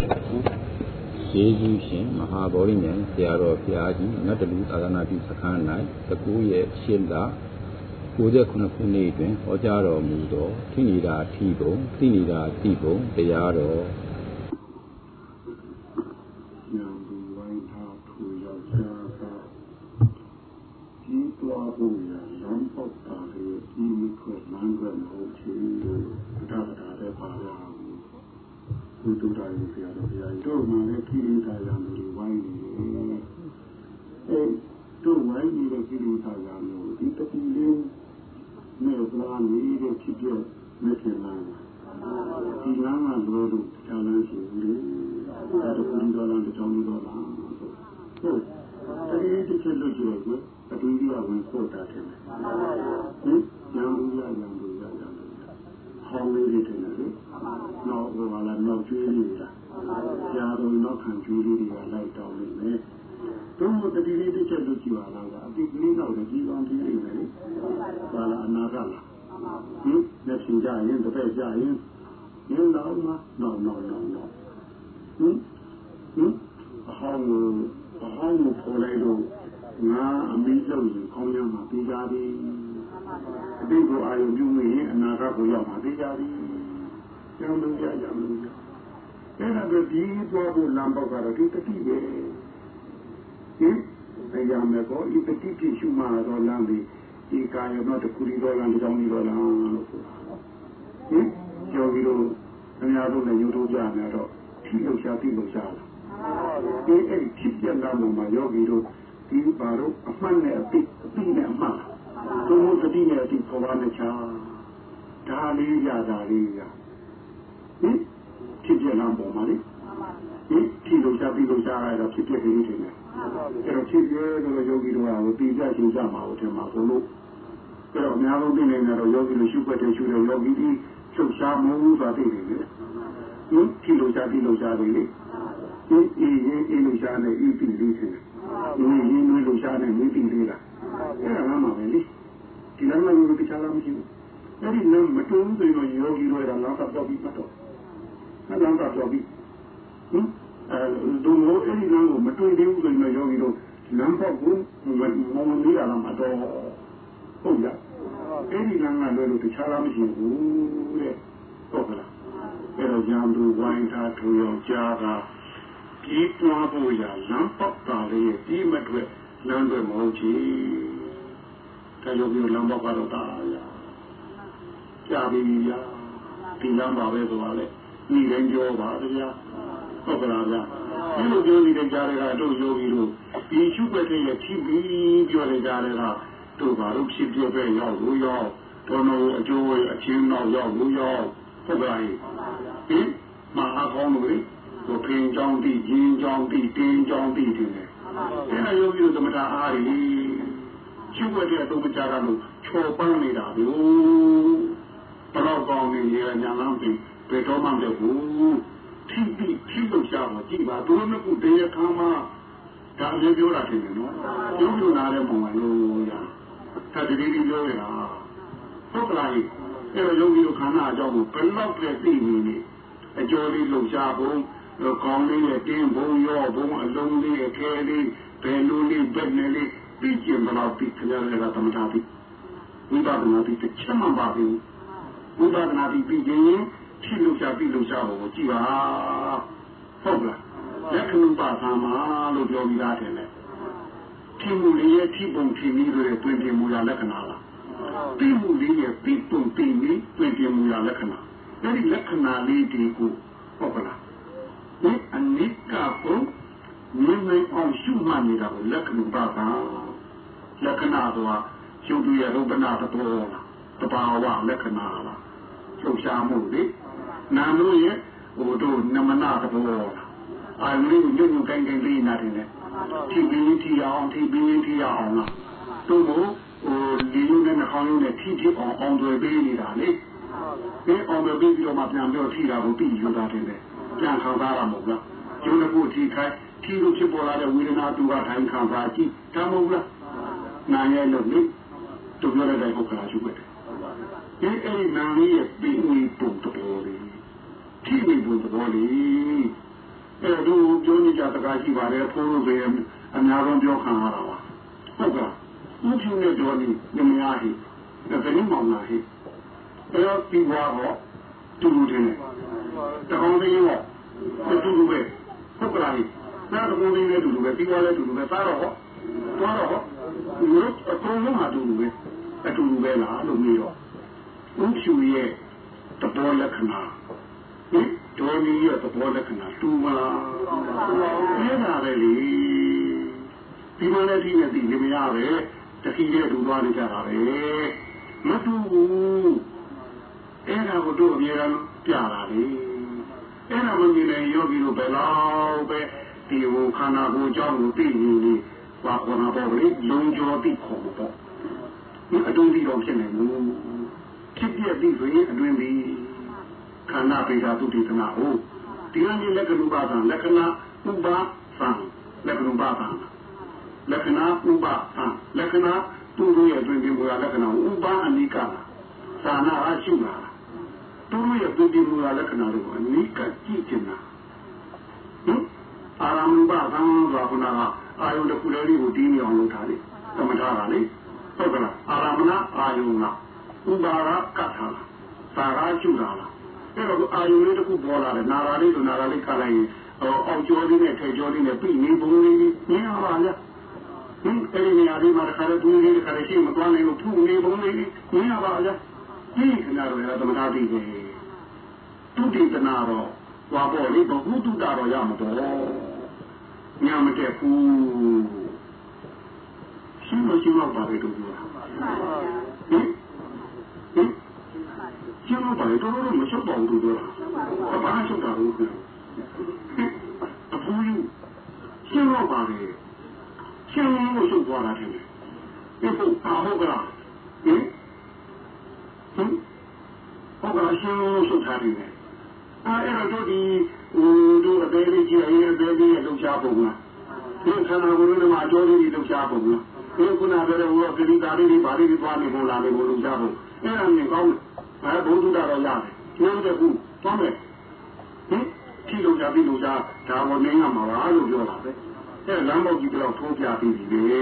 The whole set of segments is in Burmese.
ယေရှုရှင်မဟာဗောဓိဉာဏ်ဆရာတော်ဘုရားကြီးနတ်တလူသာသနာပြုစခန်း၌19ရက်8လ69ခုနှစ်တွင်ဟောကြားတော်မူသောထိနေတာထိပုံသိနေတာသိပုံတရားတော်ဘုဒ္ဓတာရေးဆရာတော်ဘုရားကြီးတို့မှလည်းခိရိတာယံတွေဝိုင်းနေတယ်တို့ဝိုင်းနေတဲ့ခိရိတာယံတို့ဒီတတိလေးနဲ့ပလာနေတဲ့ဖြစ်ပြမဖြစ်လာဒီလမ်းမှာလို့တို့ခြားလန်းရှိဘူးလေဒါတို့ဒီတော်လားတောင်းလို့တော့လားဟုတ်တတိတစ်ချက်လို့ပြောကွအတူတူဝင်ပို့တာတယ်ဟင်ညံဘူးရဟောင်းလေးတွေတယ်လေနောက်ဟိုကလည်းနောက်ကျွေးလေးတွေကြာတော့နောက်ခံကျွေးလေးတွေကလိုက်တောင်းနေတယ်တို့မတတိလေးတစ်ချက်လို့ကြည့်ပါလားအတိကလေးတော့ဒီကောင်းကြီးနေတယ်ဘာလားအနာကလားလက်ရှင်ကြရင်တစ်ဖက်ကြရင်ဒီတော့မှနော်ဟအဟောင်းကိုပေါ်လိုက်တော့ငါအမိလို့ရင်ခေါင်းရမှာပြီးကြသည်အတိတ်ကိုအာရုံပြုမိရင်အနာဂတ်ကိုရောက်မှာပြီးကြသည်ကျောင်းလုံးကြအဲ့ဒါကဒီသွားဖို့လမ်းပေါက်ကတော့ဒီတတိပဲတရားမဲ့ကိုဒီတတိပြရှုမှာတော့လမ်းပြီးဒီကာယတော့တခုရီတော့လမ်းကြောင်းကြီးတော့လမ်းလို့ဆိုတာကျော်ပြီးတော့အများဆုံးလည်းယူထုတ်ကြမယ်တော့ထိလို့ရှာပြီးလို့ရှာတယ်အဲ့ဒီဖြစ်ပြန်တာမှယောဂီတို့ဒီပါတော့အမှန်နဲ့အပိနဲ့အမှန်သူတို့တတိနဲ့အတိပေါ်ပါနဲ့ချာဒါလေးရတာလေးရဖြစ်ပြန်လာပေါ်မှာလေထိလို့ရှာပြီးလို့ရှာရတော့ဖြစ်ပြပြီးနေတယ်အဲ့တော့ဖြစ်ပြလို့ယောဂီတို့ကပြီးပြရှင်းကြမှာဟုတ်တယ်မှာဘုလို့အဲ့တော့အများဆုံးသိနေတော့ယောဂီတို့ရှုပ်ွက်တဲ့ရှုတဲ့ယောဂီဒီချုပ်ရှားမှုသာသိနေတယ်ထိလို့ရှာပြီးလို့ရှာတယ်လေအေးလို့ရှာနေဤပြီလေးတယ်ဒီနွေလို့ရှာနေမိပြီလေးလားအဲ့ဒါမှမပဲလေဒီလမ်းမှာကိုတခြားလားမရှိဘူးအဲ့ဒီလမ်းမတုံးဆိုရင်ယောဂီတို့ကလမ်းကပြောပြီးမှတော့လမ်းကပြောပြီးဒုမိုးအဲ့ဒီလမ်းကိုမတွေ့သေးဘူးဆိုရင်ယောဂီတို့လမ်းပေါက်ကိုမလေးရလားမတော့ဟုတ်လားအဲ့ဒီလမ်းကလည်းတခြားလားမရှိဘူးတဲ့ဟုတ်ကလားအဲ့တော့ညာသူဝိုင်းထားထူအောင်ကြားတာဒီတွားဖို့ရလမ်းပေါက်တာလေးဒီမတွေ့လမ်းတွေမဟုတ်ချီတယောက်မျိုးလမ်းပေါက်ကတော့တာရကြာပြီရဒီလမ်းပါပဲဆိုတာလေဒီတိုင်းပြောပါဗျာဟုတ်ကလားဗျာဒီလိုပြောနေတဲ့ကြားတွေကတို့ယောဂီတို့ဒီရှုပ်ွက်တဲ့ချိပြီးပြောနေကြတဲ့ကတို့ဘာလို့ဖြစ်ပြပဲရောက်လို့ရောက်တော်တော်အကျိုးအချင်းတော့ရောက်လို့ရောက်ဟုတ်ကဲ့ဟင်မဟာကောင်းလို့လေတို့ပင်ကြောင်းတိဂျင်းကြောင်းတိတင်းကြောင်းတိတယ်အဲ့ဒါယောဂီတို့သမထအားရီရှုပ်ွက်တဲ့သုံးပကြားကလို့ချော်ပန်းနေတာဘူးဘလောက်ကောင်းနေရညာလမ်းပြီးဘယ်တော့မှမလုပ်ဘူးထိလို့ရှာတော့ကြည့်ပါတို့နှစ်ခုတည်းရခါမှာဒါအမျိုးပြောတာဖြစ်နေနော်ကျုပ်တို့နားတဲ့ပုံမှန်လို့ရတာတတိပြောရတာဟုတ်ကလားအဲ့တော့ယောဂီတို့ခန္ဓာအကြောင်းကိုဘယ်လောက်ပဲသိနေနေအကျော်လေးလှုပ်ရှားပုံကောင်းလေးရဲ့တင်းဘုံရောဘုံအလုံးလေးရဲ့ခဲလေးဘယ်လိုလေးဘယ်နဲ့လေးပြီးကျင်မလို့ပြီးခရရတာသမထပြီးဝိပဿနာပြီးတစ်ချက်မှပါဘူးဝိပဿနာပြီးရင်ထိလို့ရှာပြီးလို့ရှာဖို့ကြည့်ပါဟုတ်လားလက္ခဏာပါသာမလို့ပြောပြီးသားတယ်လေထိမှုလေးရဲ့ထိပုံထိနည်းတွေတွင်ပြင်မူရလက္ခဏာလားပြီးမှုလေးရဲ့ပြီးပုံပြီးနည်းတွင်ပြင်မူရလက္ခဏာအဲ့ဒီလက္ခဏာလေးတွေကိုဟုတ်ကလားဒီအနိကကိုမြင်နိုင်အောင်ရှုမှတ်နေတာကိုလက္ခဏာပါသာလက္ခဏာဆိုတာရှုပ်ရရုပ်နာတဘောလားတဘာဝလက္ခဏာလားချုပ်ရှားမှုလေနာလို့ရဲ့ဟိုတို့နမနာတဘောလားအာရုံညွန့်ကိုင်းလေးနာတယ်လေထိပြီးထိအောင်လားတို့ကိုဟိုဒီလိုနဲ့နှာခေါင်းနဲ့ထိအောင်တွေပေးနေတာလေဒီအောင်တွေပြီးတော့မှပြန်ပြောထိတာကိုပြီးယူတာတယ်လေပြန်ခံစားရမှာမဟုတ်လားကျုံးတစ်ခုထိခိုက်ထိလို့ဖြစ်ပေါ်လာတဲ့ဝေဒနာတူကထိုင်ခံစားကြည့်ဒါမဟုတ်လားနာရဲ့လို့လေတို့ပြောတဲ့ဟုတ်ကလားရှုပ်တယ်ဒီအဲ့ဒီနာလေးရဲ့ပြီးဝင်ပုံတော်လေးထိဝင်ပုံတော်လေးတကားရှိပါတယ်ဖိုးလို့ဆိုရင်အများဆုံးပြောခံရတာပါဟုတ်ကဲ့ဥဖြူနဲ့တော်နေနမယားဟိဒါကလေးမောင်လာဟိအဲ့တော့ဒီဘွားတော့တူတူတယ်တကောင်သေးရောတူတူပဲဟုတ်ကဲ့လားတကောင်သေးလည်းတူတူပဲဒီဘွားလည်းတူတူပဲစားတော့ဟောသွားတော့ဟောဒီလိုအကုန်လုံးဟာတူတူပဲအတူတူပဲလားလို့မျိုးတော့ဥဖြူရဲ့သဘောလက္ခဏာဒေါ်ကြီးရဲ့သဘောလက္ခဏာတူမလားအဲ့ဒါပဲလေဒီမလည်းဒီနဲ့ဒီနေမရပဲတတိရဲ့တူသွားနေကြတာပဲမတူဘူးအဲ့ဒါကိုတို့အများအားပြတာလေအဲ့ဒါမမြင်ရင်ယောဂီတို့ဘယ်လောက်ပဲဒီဟိုခန္ဓာကိုယ်အကြောင်းကိုသိနေနေဘာခေါ်တာပေါ့လေလုံကျော်သိခေါ်ပေါ့ဒီအတွင်းပြီးတော့ဖြစ်နေလို့ဖြစ်ပြပြီးဆိုရင်အတွင်းပြီးခန္ဓာပေတာသုတိသနာဟုတ်ဒီကနေ့လက္ခဏုပသံလက္ခဏာဥပသံလက္ခဏုပသံလက္ခဏာဥပသံလက္ခဏာသူတို့ရဲ့အတွင်းပြီးမူလက္ခဏာဥပအနိကသာနာအရှုလာသူတို့ရဲ့အတွင်းပြီးမူလလက္ခဏာတွေကိုအနိကကြည့်ချင်တာအာရမဏုပသံဆိုတာကအာယုန်တစ်ခုလေးကိုတီးမြောင်လုပ်ထားတယ်သမထတာလေဟုတ်ကလားအာရမဏအာယုန်ကဥပါရကတ်ထားလားသာရကျူတာလားအဲ့တော့အာယုန်လေးတစ်ခုပေါ်လာတယ်နာရာလေးဆိုနာရာလေးခါလိုက်ရင်အောက်ကျော်လေးနဲ့ထဲကျော်လေးနဲ့ပြိနေပုံလေးမြင်ရပါလားအဲ့ဒီနေရာလေးမှာတစ်ခါတည်းသူလေးတစ်ခါတည်းရှိမသွားနိုင်လို့ထုနေပုံလေးမြင်ရပါလားဒီခဏတော့ရသမထတိပဲတုတိတနာတော့ဘာပေါ်လေးဘဟုတုတတော့ရမှာတော့ညမတက်ဘူးရှင်းမရှိတော့ပါပဲတို့ပြောတာရှင်းတော့ပါလေတော်တော်မရှုပ်ပါဘူးတို့ပြောတာဘာမှရှုပ်တာဘူးအဖူးကြီးရှင်းတော့ပါလေရှင်းလို့ရှုပ်သွားတာတယ်ဒီပုတ်ဟုတ်ကလားဟုတ်ကလားရှင်းလို့ရှုပ်ထားတယ်အဲ့တော့ဒီတို့အသေးလေးကြီးအရင်အသေးလေးလှုပ်ရှားပုံလားဒီခန္ဓာကိုယ်လုံးမှာအကျိုးလေးလှုပ်ရှားပုံလားဒီခုနကပြောတဲ့ဟိုကတိတာလေးတွေဘာလေးတွေသွားနေပုံလားလေကိုလှုပ်ရှားပုံအဲ့ဒါမြင်ကောင်းတယ်ဘုသူတာတော့ရတယ်ကျိုးတဲ့ခုသွားမယ်ဒီလှုပ်ရှားပြီးလှုပ်ရှားဒါပေါ်နေရမှာပါလို့ပြောတာပဲအဲ့လမ်းပေါက်ကြီးတော့ထိုးပြပြီးပြီလေ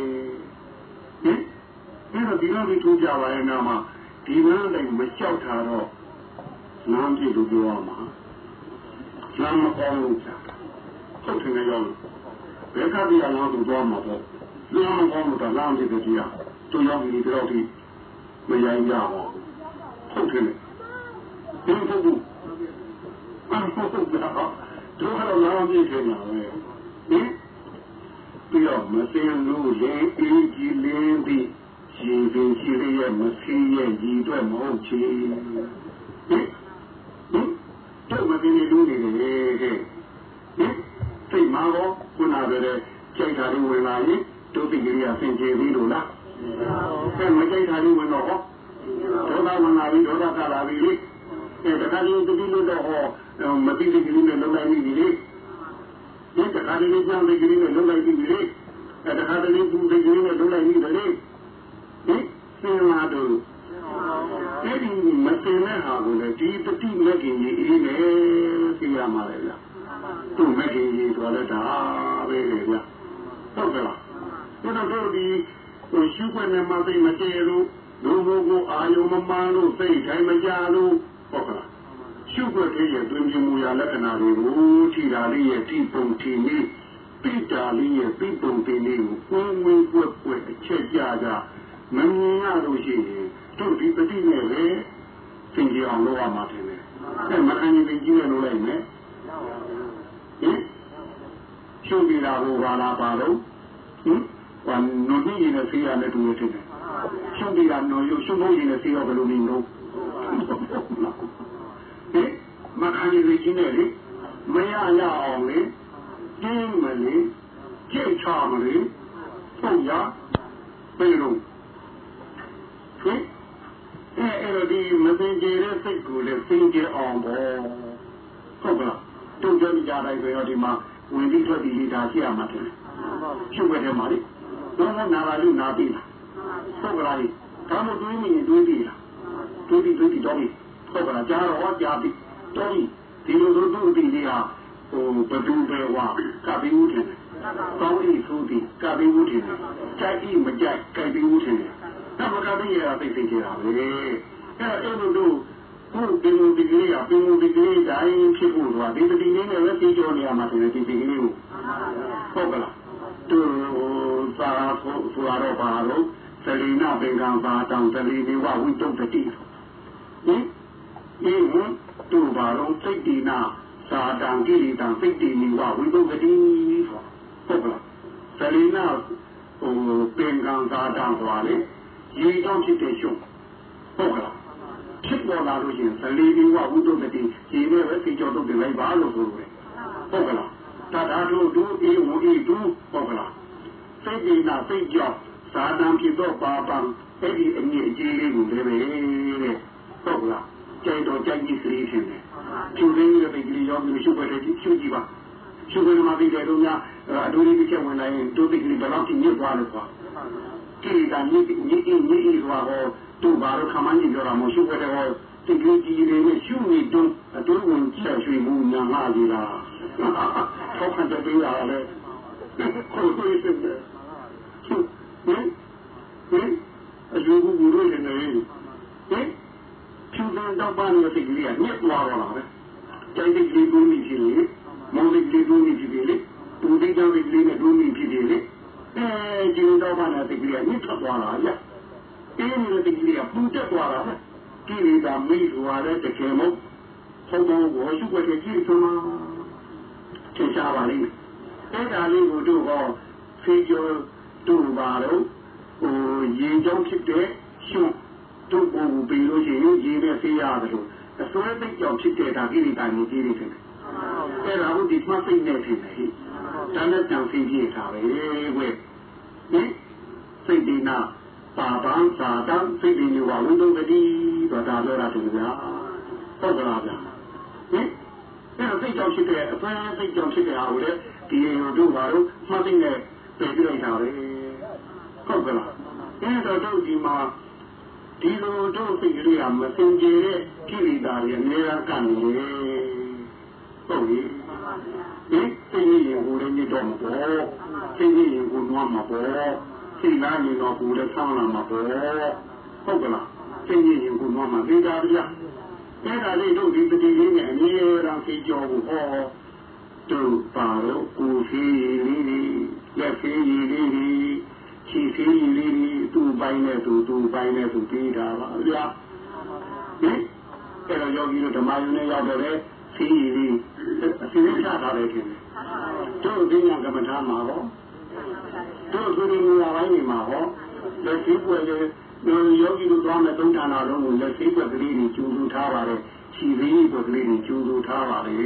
အဲ့တော့ဒီလိုပြီးထိုးပြပါရဲ့နာမှာဒီလမ်းတိုင်းမလျှောက်တာတော့လမ်းပြလို့ပြောရမှာလမ်းမကောင်းလို့ဟုတ်တယ်ရောဘယ်ကတည်းကလမ်းသူသွားမှာပေါ့လမ်းမကောင်းလို့တော့လမ်းပြတဲ့ကြီးอ่ะသူရောက်ပြီးတော့ဒီမရိုင်းကြပါဘူးဟုတ်တယ်ဒီပုဂ္ဂိုလ်ဟုတ်တယ်တော့လမ်းပြခဲ့မှာပဲပြီးတော့မစင်လို့လေအေးကြီးလင်းပြီးရှင်ပင်ရှိရဲ့မစင်းရဲ့ညီအတွက်မဟုတ်ချေတော့မသိနေလို့နေတယ်စိတ်မှာတော့ခုနကတည်းကကြိုက်တာတွေဝင်လာရင်ဒုတိယဆင်ခြေပြီးလို့လားအဲ့မကြိုက်တာတွေဝင်တော့ဟောဒေါသဝင်လာပြီးဒေါသကလာပြီးလေအဲ့တခါလေးတတိလို့တော့ဟောမသိတဲ့ကလေးနဲ့လုံလိုက်ပြီလေဒီတခါလေးကြောင့်တဲ့ကလေးနဲ့လုံလိုက်ပြီလေအဲ့တခါတည်းသူတဲ့ကလေးနဲ့လုံလိုက်ပြီလေစင်လာတော့အဲ့ဒီမစင်တဲ့ဟာကိုလည်းဒီတတိမကင်ကြီးအေးနေသိရမှာလေဗျာသူ့မကင်ကြီးဆိုတော့ဒါပဲလေဗျာဟုတ်ကဲ့လားတို့ဒီရှုခွင့်နဲ့မသိမတည့်လို့လူဘကိုအာယုံမမှန်လို့စိတ်တိုင်းမကြလို့ဟုတ်ကဲ့လားရှုခွင့်ရဲ့တွင်ပြမူရာလက္ခဏာတွေကိုထိတာလေးရဲ့ထိပုံထိနည်းပိတာလေးရဲ့ပိပုံထိနည်းကိုဝင်းဝင်းပွက်အချက်ကြကြမမြင်ရလို့ရှိရင်တို့ဒီပฏิနဲ့လေသင်ကြအောင်လုပ်ရမှာတယ်အဲ့မခံရင်ကြီးရလို့လိုက်မယ်ရှုပ်ပြီးတာဟိုဘာလာပါတော့ဘာနုတ်ကြီးနဲ့ဆေးရနဲ့တူတယ်ရှုပ်ပြီးတာနော်ရုပ်ရှုပ်လို့ရင်လည်းဆေးရဘယ်လိုနေလို့မခံရင်ကြီးနဲ့လေမရရအောင်လေကျင်းမလေကြိတ်ချမလေဟုတ်ရပြေလို့အဲ့တော့ဒီမသိကြတဲ့စိတ်ကိုလည်းသိကြအောင်ပေါ့ဟုတ်ကဲ့တုံ့ပြန်ကြတိုင်းဆိုတော့ဒီမှာဝင်ပြီးထွက်ပြီးဒါရှိရမှာတယ်ရှုပ်ခဲ့တယ်မှာလေတော့နာလာလို့နာပြီးလားဟုတ်ကဲ့လားဒါမှတွေးနေရင်တွေးပြီးလားတွေးပြီးတော့ဟုတ်ကဲ့ကြားတော့ကြားပြီးတော့ဒီလိုလိုတို့ဒီလေးဟာဟိုประตูเบว่ากาบิวุฒิကောင်းဤဆိုသည်ကပိဝုထင်တယ်ကြိုက်ဤမကြိုက်ကပိဝုထင်တယ်ဒါမှကပိရတာသိသိကြတာပဲအဲ့လိုတို့ခုဒီလိုဒီကလေးကပင်မဒီကလေးတိုင်းဖြစ်ဖို့ဆိုတာဒီတတိလေးနဲ့ပဲသိကြနေရမှာတယ်ဒီကလေးကိုဟုတ်ကလားသူသာဆိုရတော့ပါတော့သလိနာပင်ကံပါတောင်သလိနေဝဝိတုတ္တိဟင်သူပါတော့စိတ်ဒီနာသာတံကိရိတံစိတ်ဒီနေဝဝိတုတ္တိဟုတ်ကလားသလိနာပင်ကံသာတံသွားလေရေကြောင့်ဖြစ်တဲ့ရှုပ်ဟုတ်ကလားဖြစ်ပေါ်လာလို့ရှိရင်သလိနေဝဝိတုတ္တိဒီနဲ့ပဲသိကြတော့တယ်လိုက်ပါလို့ဆိုတယ်ဟုတ်ကလားသာတို့တို့အေးဝအေးတို့ဟုတ်ကလားစိတ်ဒီနာစိတ်ကြောင့်သာတံဖြစ်တော့ပါပံအဲ့ဒီအမြင့်အကြီးလေးကိုလည်းပဲတဲ့ဟုတ်ကလားကြိုက်တော့ကြိုက်ကြီးစရိဖြစ်တယ်ကျူရင်းရဲ့ပိကလေးရောမျိုးရှုပ်ပဲရှုကြည့်ပါရှုပ်ပဲမှာပြီးတယ်တို့များအတူတူချက်ဝင်လာရင်တို့ပိကလေးဘယ်လောက်ကြီးညစ်သွားလဲကွာကိရိတာညစ်သွားတော့သူ့ဘာလို့ခမန်းကြီးပြောတာမဟုတ်ရှုပ်ပဲတော့တိကလေးကြီးလေးနဲ့ရှုနေတော့အတူဝင်ချက်ရွှေမှုညာငါကြီးလားထောက်ခံတဲ့ပေးတာလေကိုယ်ကိုယ်စစ်တယ်အကျိုးကိုရိုးနေတယ်ဖြူစံတော့ပါနေတဲ့စိတ်ကလေးကညစ်သွားတော့တာပဲကျန်တဲ့ဒီကုန်းကြီးဖြစ်လေမောင်လေးဒီကုန်းကြီးဖြစ်လေတူတိတောင်းလေးနဲ့ဒုံးကြီးဖြစ်လေဒီတော့ပါနေတဲ့စိတ်ကလေးကညစ်ထွက်သွားတာဗျအင်းဒီစိတ်ကလေးကပူတက်သွားတာပဲကိလေသာမိသွားတဲ့တကယ်မို့ဘုံဘုံကိုရှုပ်ွက်တဲ့ကြည့်ဆုံးမှာသင်ကြားပါလိမ့်မယ်အဲ့ဒါလေးကိုတို့ဟောဖေးကျော်တို့ပါတော့ရေကြောင်းဖြစ်တဲ့ရှုပ်တို့ကိုပြီးလို့ရှိရင်ရေနဲ့ဆေးရတယ်လို့အစွဲသိကြောင့်ဖြစ်တဲ့ဒါကိရိတာမျိုးကြီးတွေဖြစ်တယ်အဲ့ဒါကိုဒီမှတ်သိနေဖြစ်တယ်ဒါနဲ့ကြောင့်သိပြထားပဲကွစိတ်ဒီနာပါပန်းသာတံစိတ်ဒီနေဝဝိတုတတိတော့ဒါပြောတာတူဗျာဟုတ်ကလားဗျာအဲ့စိတ်ကြောင့်ဖြစ်တဲ့အစွဲသိကြောင့်ဖြစ်တဲ့ဟာကိုလေဒီတို့ဘာလို့မှတ်သိနေပြင်ပြလိုက်တာပဲဟုတ်ကလားအဲ့တော့တို့ဒီမှာဒီလိုတို့စိတ်ကလေးကမစင်ကြယ်တဲ့ကိလေသာတွေအများကကနေလေဟုတ်ပြီစိတ်ရည်ကိုလည်းညစ်တော့မှာပေါ့စိတ်ရည်ကိုနွားမှာပေါ့စိတ်နာနေတော့ကိုလည်းဆောင်းလာမှာပေါ့ဟုတ်ကလားစိတ်ရည်ကိုနွားမှာသိတာဗျာအဲ့ဒါလေးတို့ဒီတတိလေးနဲ့အများအားသိကြောဖို့ဟောတို့ပါတော့ကိုရှိလေးလက်ရှိလေးခြေသေးလေးသူ့ပိုင်းနဲ့သူပိုင်းနဲ့သူပြီးတာပါဗျာအဲ့တော့ယောဂီတို့ဓမ္မယုံနဲ့ရောက်တယ်စီလေးအစီအစဉ်ထားတယ်ခင်ဗျတို့ဒီညာကမ္မထာမှာဟောတို့သူတွေညာပိုင်းနေမှာဟောလက်ရှိပွဲလေယောဂီတို့သွားမဲ့သုံးဌာနလုံးကိုလက်ရှိပွဲကလေးတွေကျူးလူထားပါတယ်ခြေသေးပွဲကလေးတွေကျူးလူထားပါတယ်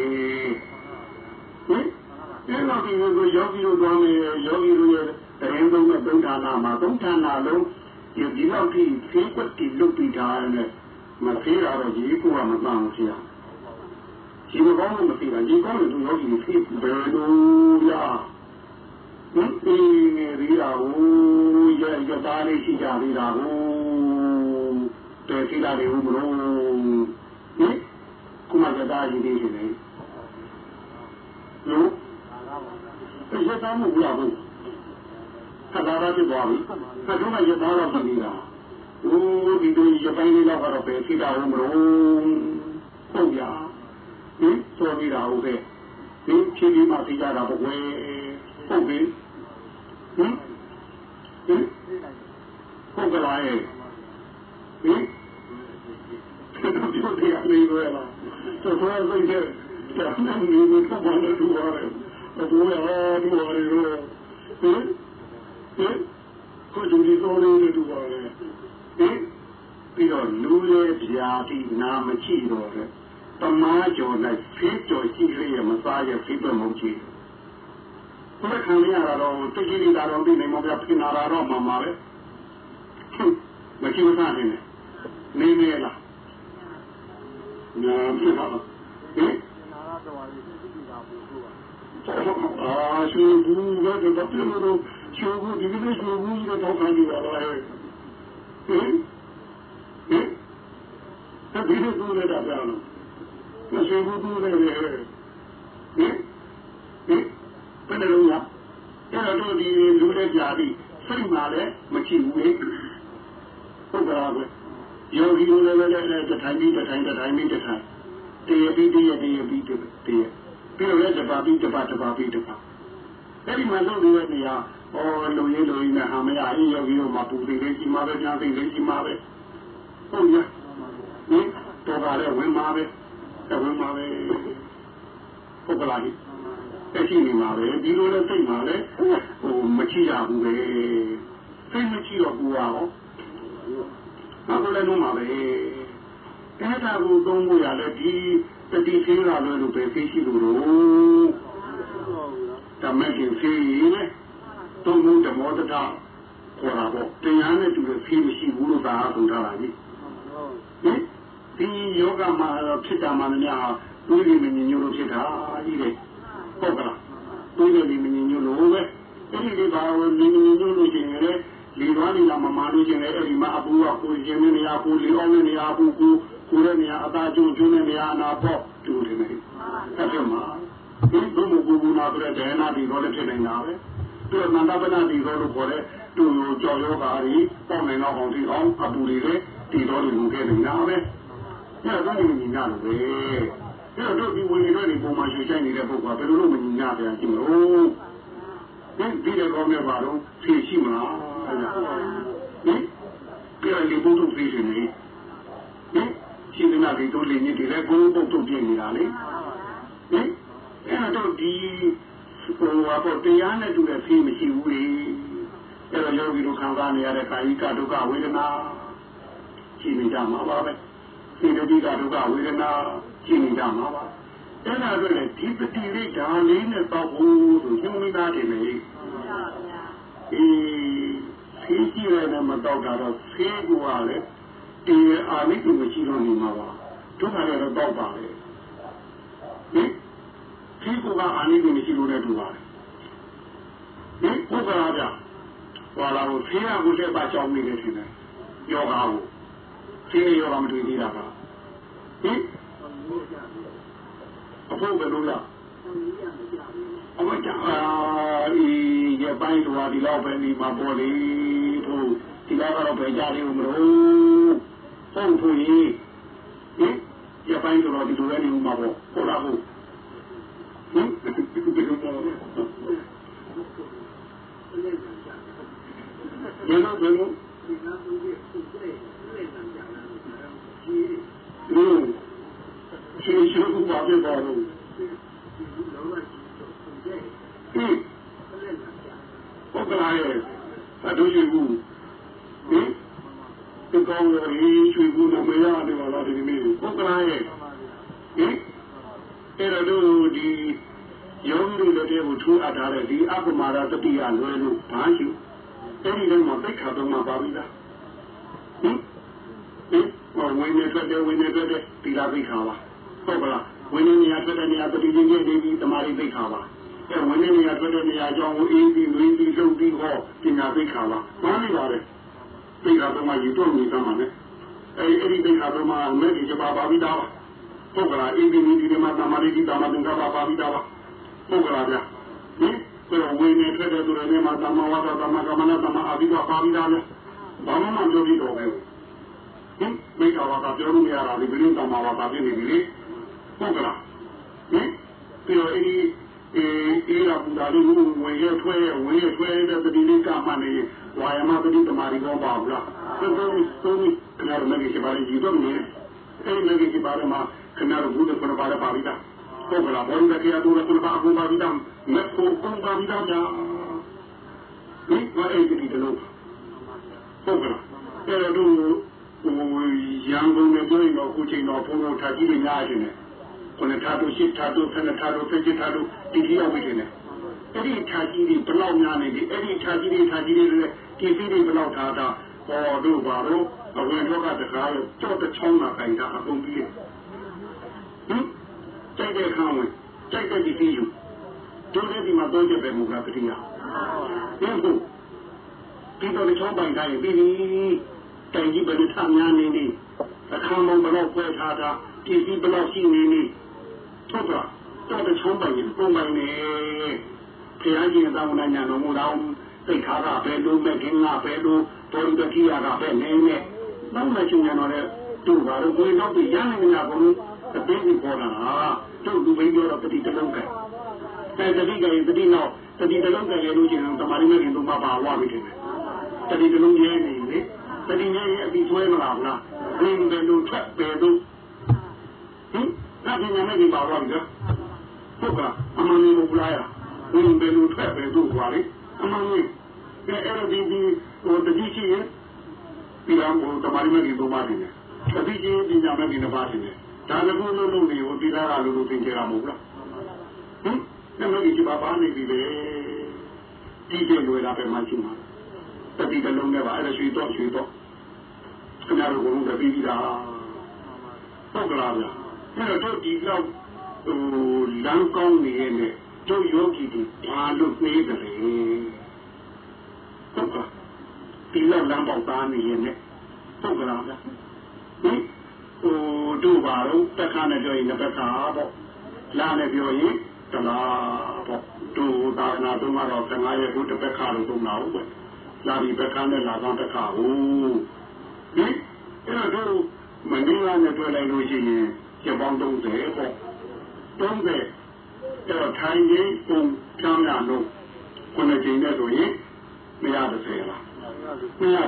အဲ့တော့ဒီလိုယောဂီတို့သွားမဲ့ယောဂီတို့ရဲ့တရင်သုံးမဲ့သုံးဌာနမှာသုံးဌာနလုံးဒီလောက်ထိဖေးကွက်တီလုတ်ပြီးတာနဲ့မဖေးတာတော့ဒီကိုကမပန်းဘူးဆရာဒီမကောင်းလို့မဖေးတာဒီကောင်းလို့သူယောဂီဖေးဘယ်လိုရဒီနေရီတာကိုရသားလေးရှိကြသေးတာကိုတဲ့စီလာတွေဘူးမလို့ကုမရသားကြီးလေးရှင်လေနော်ရသားမှုရဘူးသဘာဝဖြစ်သွားပြီ။ဒါကမှရသားတော့ဖြစ်နေတာ။ဒီလိုရပိုင်းလေးတော့ပဲဖြစ်တာဟုတ်မလို့ဟုတ်ရ။ဆိုနေတာဟုတ်ပဲ။ဖြည်းဖြည်းမှသိကြတာပေါ့ကွယ်။ဟုတ်ပြီ။ဟုတ်ကလားရဲ့။ဒီလိုတရားလေးတွေလား။ဆိုတော့စိတ်ကတည်းကနေနေတော့ဘာလို့တူပါလဲ။တော့ရတူပါလေလို့ကိုကြည့်လို့လည်းတူပါလေပြီးတော့လူရဲ့ဗျာတိနာမချိတော့တဲ့တမားကျော်၌ဖေးကျော်ရှိရမစားရဖိပမုံကြီးဘယ်ခံရတာတော့တကြီးနေတာတော့ဒီနေမပြဖြစ်နာတာတော့မှာပဲမချိမစားနေနေနေလားနာဖြစ်ပါရှိဘူးကတည်းကပြလို့ရှိဘူးဒီလိုရှိဘူးကတော့ခံနေရတာလေဒီလိုလုပ်ရတာဗျာမရှိဘူးသူလည်းကြာပြီစိတ်မှာလည်းမရှိဘူးလေဟုတ်ကဲ့ကွယောဂီတို့လည်းတထိုင်ပြီးတထိုင်တရပြီးတရပြီးပြီးတော့လည်းတပါပြီးတပါအဲ့ဒီမှာလုပ်နေတဲ့နေရာလူရင်းနဲ့အာမရအေးယောဂီတို့မှာပူသေးလေးကြီးမှာပဲညာသိလေးကြီးမှာပဲဟုတ်ရတော်ပါလေဝင်မှာပဲဝင်မှာပဲဟုတ်ကလားအဲ့ဒီနေမှာပဲဒီလိုလည်းစိတ်မှာလည်းမချရဘူးပဲစိတ်မချတော့ဘူးရောဘာလို့လဲလုံးမှာပဲအဲ့ဒါကိုသုံးဖို့ရလဲဒီတတိသေးလာလို့ပဲသိရှိလို့ဓမ္မကြီးဖြစ်ရင်သုံးဖို့ဓမ္မတတာခေါ်တာပေါ့တရားနဲ့တူတဲ့ဖြစ်မရှိဘူးလို့သာဆုံးထားတာကြီးဒီယောဂမှာဖြစ်တာမှလည်းသူတွေမမြင်ညို့လို့ဖြစ်တာကြီးတယ်ဟုတ်ကလားသူတွေမမြင်ညို့လို့ပဲအဲ့ဒီဘာလို့မြင်ညို့လို့ရှိရင်လေဒီဘာနေလာမမလို့ရှိရင်အဲ့ဒီမှာအပူကကိုရှင်နေရပူလီအောင်နေရပူကိုရဲ့နေရအသာကျုံကျုံနေရအနာပေါ့တူတယ်မယ်အဲ့ဒီမှာဒီဘုံကူနာပြတဲ့ဒေနာဒီတော့လည်းဖြစ်နေတာပဲသူကမန္တပနာဒီတော့လို့ခေါ်တဲ့တူကြောက်ရောဂါကြီးပေါ့နေတော့အောင်ဒီအောင်အပူတွေလည်းဒီတော့လူခဲ့နေတာပဲအဲ့ဒါကညီညာလို့ပဲအဲ့တော့ဒီဝင်တွေပုံမှန်ရွှေဆိုင်နေတဲ့ပုဂ္ဂိုလ်ကဘယ်လိုလုပ်မညီညာပြန်ကြည့်မလို့ဒီတဲ့ကောင်းတဲ့ဘာလို့ဖြေရှိမလားအဲ့ဒါဒီဘုသူဖြေနေရှိနေတာဒီတို့လေးကြီးတွေလည်းကိုယ်ပုတ်တုတ်ပြနေတာလေအဲ့တော့ဒီတော့တရားနဲ့တူတဲ့ဖြေမရှိဘူးလေအဲ့တော့ယောဂီတို့ခံစားနေရတဲ့ကာယကဒုက္ခဝေဒနာရှိနေကြမှာပါပဲဒီဒုက္ခဒုက္ခဝေဒနာရှိနေကြမှာပါအဲ့ဒါဆိုရင်ဒီပတိလေးဓာလေးနဲ့တော့ဘူးဆိုရှင်းမိသားတယ်လေဖေးကြည့်ရတဲ့မတော့တာတော့ဖေးကိုကလည်းတရားအာနိသူမရှိတော့နေမှာပါဒုက္ခလည်းတော့ပါလေဖေးကိုကအာနိသူမရှိလို့လည်းတူပါလေဘုရားကဟောလာလို့ဖေးကကိုလည်းပါကြောင်းနေတယ်ထင်တယ်ယောဂါကိုဖေးယောဂါမတွေ့သေးတာကအဖို့ဘယ်လိုလဲအမကြရပိုင်းတော်ဒီလောက်ပဲဒီမှာပေါ်လေတို့ဒီလောက်ကတော့ပဲကြားလေးမလို့ဟုတ်ဖို့ကြီးရပိုင်းတော်ဒီလိုလည်းနေမှာပေါ့ဟုတ်လားဟုတ်ဘယ်လိုလဲရှိဘူးပါပဲပါလို့ဟုတ်ကဲ့ရဲ့အတူရှိဘူးဒီကောင်းလို့ရှိဘူးတော့မရတယ်ပါလားဒီနေ့ဟုတ်ကဲ့ရဲ့အဲ့တော့ဒီယောဂီတို့တဲ့ကိုထူအပ်ထားတဲ့ဒီအပမာဒတတိယလွယ်လို့ဘာရှိအဲ့ဒီတော့မှသိခါတော့မှပါပြီလားဝင်နေထွက်တယ်ဒီလားသိခါပါဟုတ်ကလားဝင်နေရထွက်တဲ့နေရာတတိယကြီးနေပြီးတမာရီသိခါပါအဲဝင်နေရထွက်တဲ့နေရာကြောင့်အေးပြီးဝင်းပြီးလှုပ်ပြီးဟောပညာသိခါပါဘာလို့ပါလဲသိခါတော့မှယူတော့နေသားမှာနဲ့အဲ့ဒီသိခါတော့မှမဲ့ဒီပါပါပြီးသားပါဟုတ်ကလားအေးပြီးဒီမှာတမာရီဒီတမာသင်္ကပ္ပပါပြီးသားပါဟုတ်ကလားဗျာဝင်နေထွက်တဲ့သူတွေမှာတမဝါဒတမကမနာတမအဘိဓါပါပြီးသားလေဘာမှမပြောပြီးတော့ပဲမိစ္ဆာဝါဒပြောလို့မရတာဒီဘယ်လိုတမဝါဒဖြစ်နေပြီလေဟုတ်ကလားပြီးတော့အေးရပူတာလေးဝင်ရထွဲတဲ့တတိလေးကမှနေဝါယမတတိတမာရီကောပါဘူးလားသုံးခဏရမယ်ရှိပါလိမ့်ဒီတော့နေအဲ့ဒီလည်းရှိပါရမှာခဏရဘူးတဲ့ခဏပါရပါပြီးသားဟုတ်ကလားဘောရတဲ့တရားတို့လည်းပါဘူးပါပြီးသားမဖို့ကောင်းပါပြီးသားများဒီမှာအဲ့ဒီတလို့ဟုတ်ကလားအဲ့တော့ရန်ကုန်နဲ့ပြောရင်တော့ခုချိန်တော့ဘုံဘုံထားကြည့်နေရတယ်နဲ့ခုနထားတို့ရှိထားတို့ဖက်ထားတို့ဖက်ထားတို့ဒီကြီးရောက်ပြီနဲ့အဲ့ဒီထားကြည့်ဒီဘလောက်များနေပြီအဲ့ဒီထားကြည့်တွေလည်းဒီစီတွေဘလောက်ထားတာဟောတို့ပါတော့အဝင်တော့ကတကားလို့ကြောက်တဲ့ချောင်းမှာခိုင်တာအကုန်ပြီးကြိုက်တဲ့ခံဝင်ကြိုက်တဲ့ဒီစီယူတို့လည်းဒီမှာတော့ကြပဲမူကပတိယဟုတ်ဒီတော့ချောင်းပိုင်တိုင်းပြီးတိုင်ကြီးဘယ်လိုထများနေနေအခါမှဘလောက်ပွဲထားတာဒီစီဘလောက်ရှိနေနေထုတ်တော့တဲ့ချောင်းပိုင်ပုံပိုင်နေဖျားကြီးသာမဏေညာတော်မူတော်သိခါကပဲလို့မဲ့ခင်ကပဲလို့တော်တတိယကပဲနေနေတော့မချင်းရတော့လေသူ့ဘာလို့ကိုယ်တော့ပြရနိုင်မှာဘုံတပိတ်ပေါ်လာတို့လူဘိန်းပြောတော့တတိတလုံးကဲတတိကရင်တတိနောက်တတိတလုံးကရလို့ချင်းတမာရီမဲ့ခင်တို့မှာပါဝါပြီတယ်တတိတလုံးရဲနေလေတတိရဲရဲ့အပြီးဆွဲမလားလားဘင်းပဲလို့ထွက်ပဲလို့ဟင်ဒါပြင်နေနေပါတော့ကြဟုတ်ကအမှန်ကြီးမလားရဘင်းပဲလို့ထွက်ပဲလို့ပါလေအမှန်ကြီးအဲ့ဒီဟိုတတိရှိရင်ပြီးတော့တမာရီမဲ့ခင်တို့မှာတယ်တတိရှိပညာမဲ့ခင်တို့ပါတယ်ဒါကဘုံလုံးလုံးတွေကိုပြီးသားကလို့သင်ကြတာမဟုတ်လားဟင်အဲ့လိုဒီပါပါနေပြီလေဒီကျလွယ်လာပဲမှရှိမှာတတိကလုံးနဲ့ပါအဲ့ဒါရွှေတော့ခင်ဗျားတို့ကလည်းပြီးပြီလားဟုတ်ကလားဗျအဲ့တော့ဒီလောက်ဟိုလမ်းကောင်းနေရဲ့တို့ယောဂီတွေဘာလို့နေတယ်လဲဟုတ်ကဲ့ဒီလောက်လမ်းပေါက်သားနေရဲ့ဟုတ်ကလားဗျဟင်ဟိုတို့ပါတော့တက်ခါနဲ့ပြောရင်တစ်ခါပေါ့လာနဲ့ပြောရင်တလားပေါ့တို့သာနာတို့ကတော့15ရက်ကိုတစ်ခါလို့သုံးတာဟုတ်ပဲလာဒီဘက်ခါနဲ့လာတော့တစ်ခါဟုတ်ဟင်အဲ့တော့မင်းကလည်းတွေ့လိုက်လို့ရှိရင်ကျပေါင်း30ပေါ့30အဲ့တော့ထိုင်ရင်ပုံချမ်းသာလို့ခုနှစ်ချိန်နဲ့ဆိုရင်မရ30လားမရ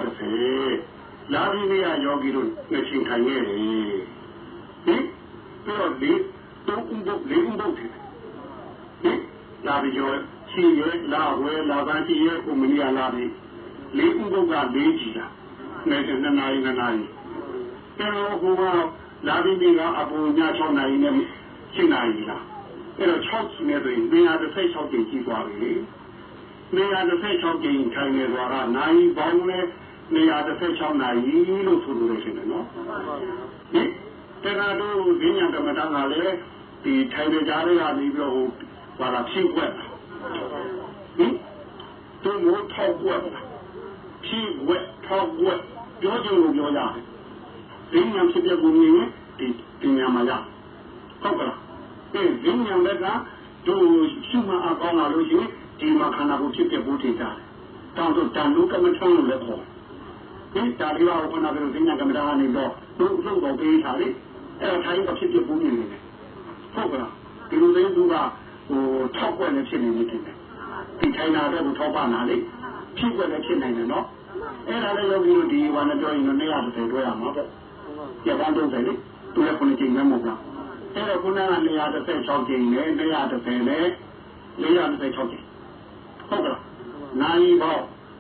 30လာပြီးနေရယောဂီတို့နှစ်ချိန်ထိုင်ခဲ့တယ်ဟင်ပြီးတော့ဒီတော့ဥပုပ်လေးဥပုပ်တယ်ဟင်လာပြီးကျော်ချီရဲလာဝဲလာပန်းချီရဲကိုမနီယာလာပြီးလေးဥပုပ်က၄ကြီးလားနဲ့2နာရီ2နာရီအဲ့တော့ဟိုကလာပြီးနေကအပူည6နာရီနဲ့7နာရီလားအဲ့တော့6နဲ့ဆိုရင်136ကြိမ်ကြီးသွားပြီလေ136ကြိမ်ထိုင်နေသွားတာနိုင်ပေါင်းလဲ136နာရီလို့ဆိုလို့ရှိတယ်နော်ဟင်တခါတော့ဈဉ္ညာကမ္မတာကလည်းဒီထိုင်နေကြရကနေပြီးတော့ဘာလာဖြည့်ွက်ဟင်သူ့မို့ထောက်ွက်ဖြည့်ွက်ထောက်ွက်ပြောချင်လို့ပြောရတယ်ဈဉ္ညာဖြစ်တဲ့ကိုမြင်ရင်ဒီဉာဏ်မှာရဟုတ်ကလားဈဉ္ညာလည်းကတို့ရှိမှအကောင်းလာလို့ရှိရင်ဒီမှာခန္ဓာကိုယ်ဖြစ်တဲ့ဘုထင်ကြတယ်တောင်းတော့တန်လို့ကမ္မထမ်းလို့လည်းခေါ်ဒီတာရီရောခဏကလေးဈဉ္ညာကမ္မတာကနေတော့သူ့လို့တော့ပေးထားလေအဲ့ထိုင်ကဖြစ်တဲ့ဘုမြင်နေတယ်ဟုတ်ကလားဒီလိုလေးသူကဟိုထောက်ွက်နဲ့ဖြစ်နေနေတယ်ဒီထိုင်တာတော့ထောက်ပါနာလေဖြစ်ွက်နဲ့ဖြစ်နိုင်တယ်နော်အဲ့ဒါလည်းယောဂီတို့ဒီဘာနဲ့ပြောရင်230တွဲရမှာပေါ့ရပန်း30လေသူလည်းခုနှစ်ချိန်နဲ့မဟုတ်လားအဲ့တော့ခုနက136ချိန်နဲ့130နဲ့436ချိန်ဟုတ်ကလားနိုင်ပေါ့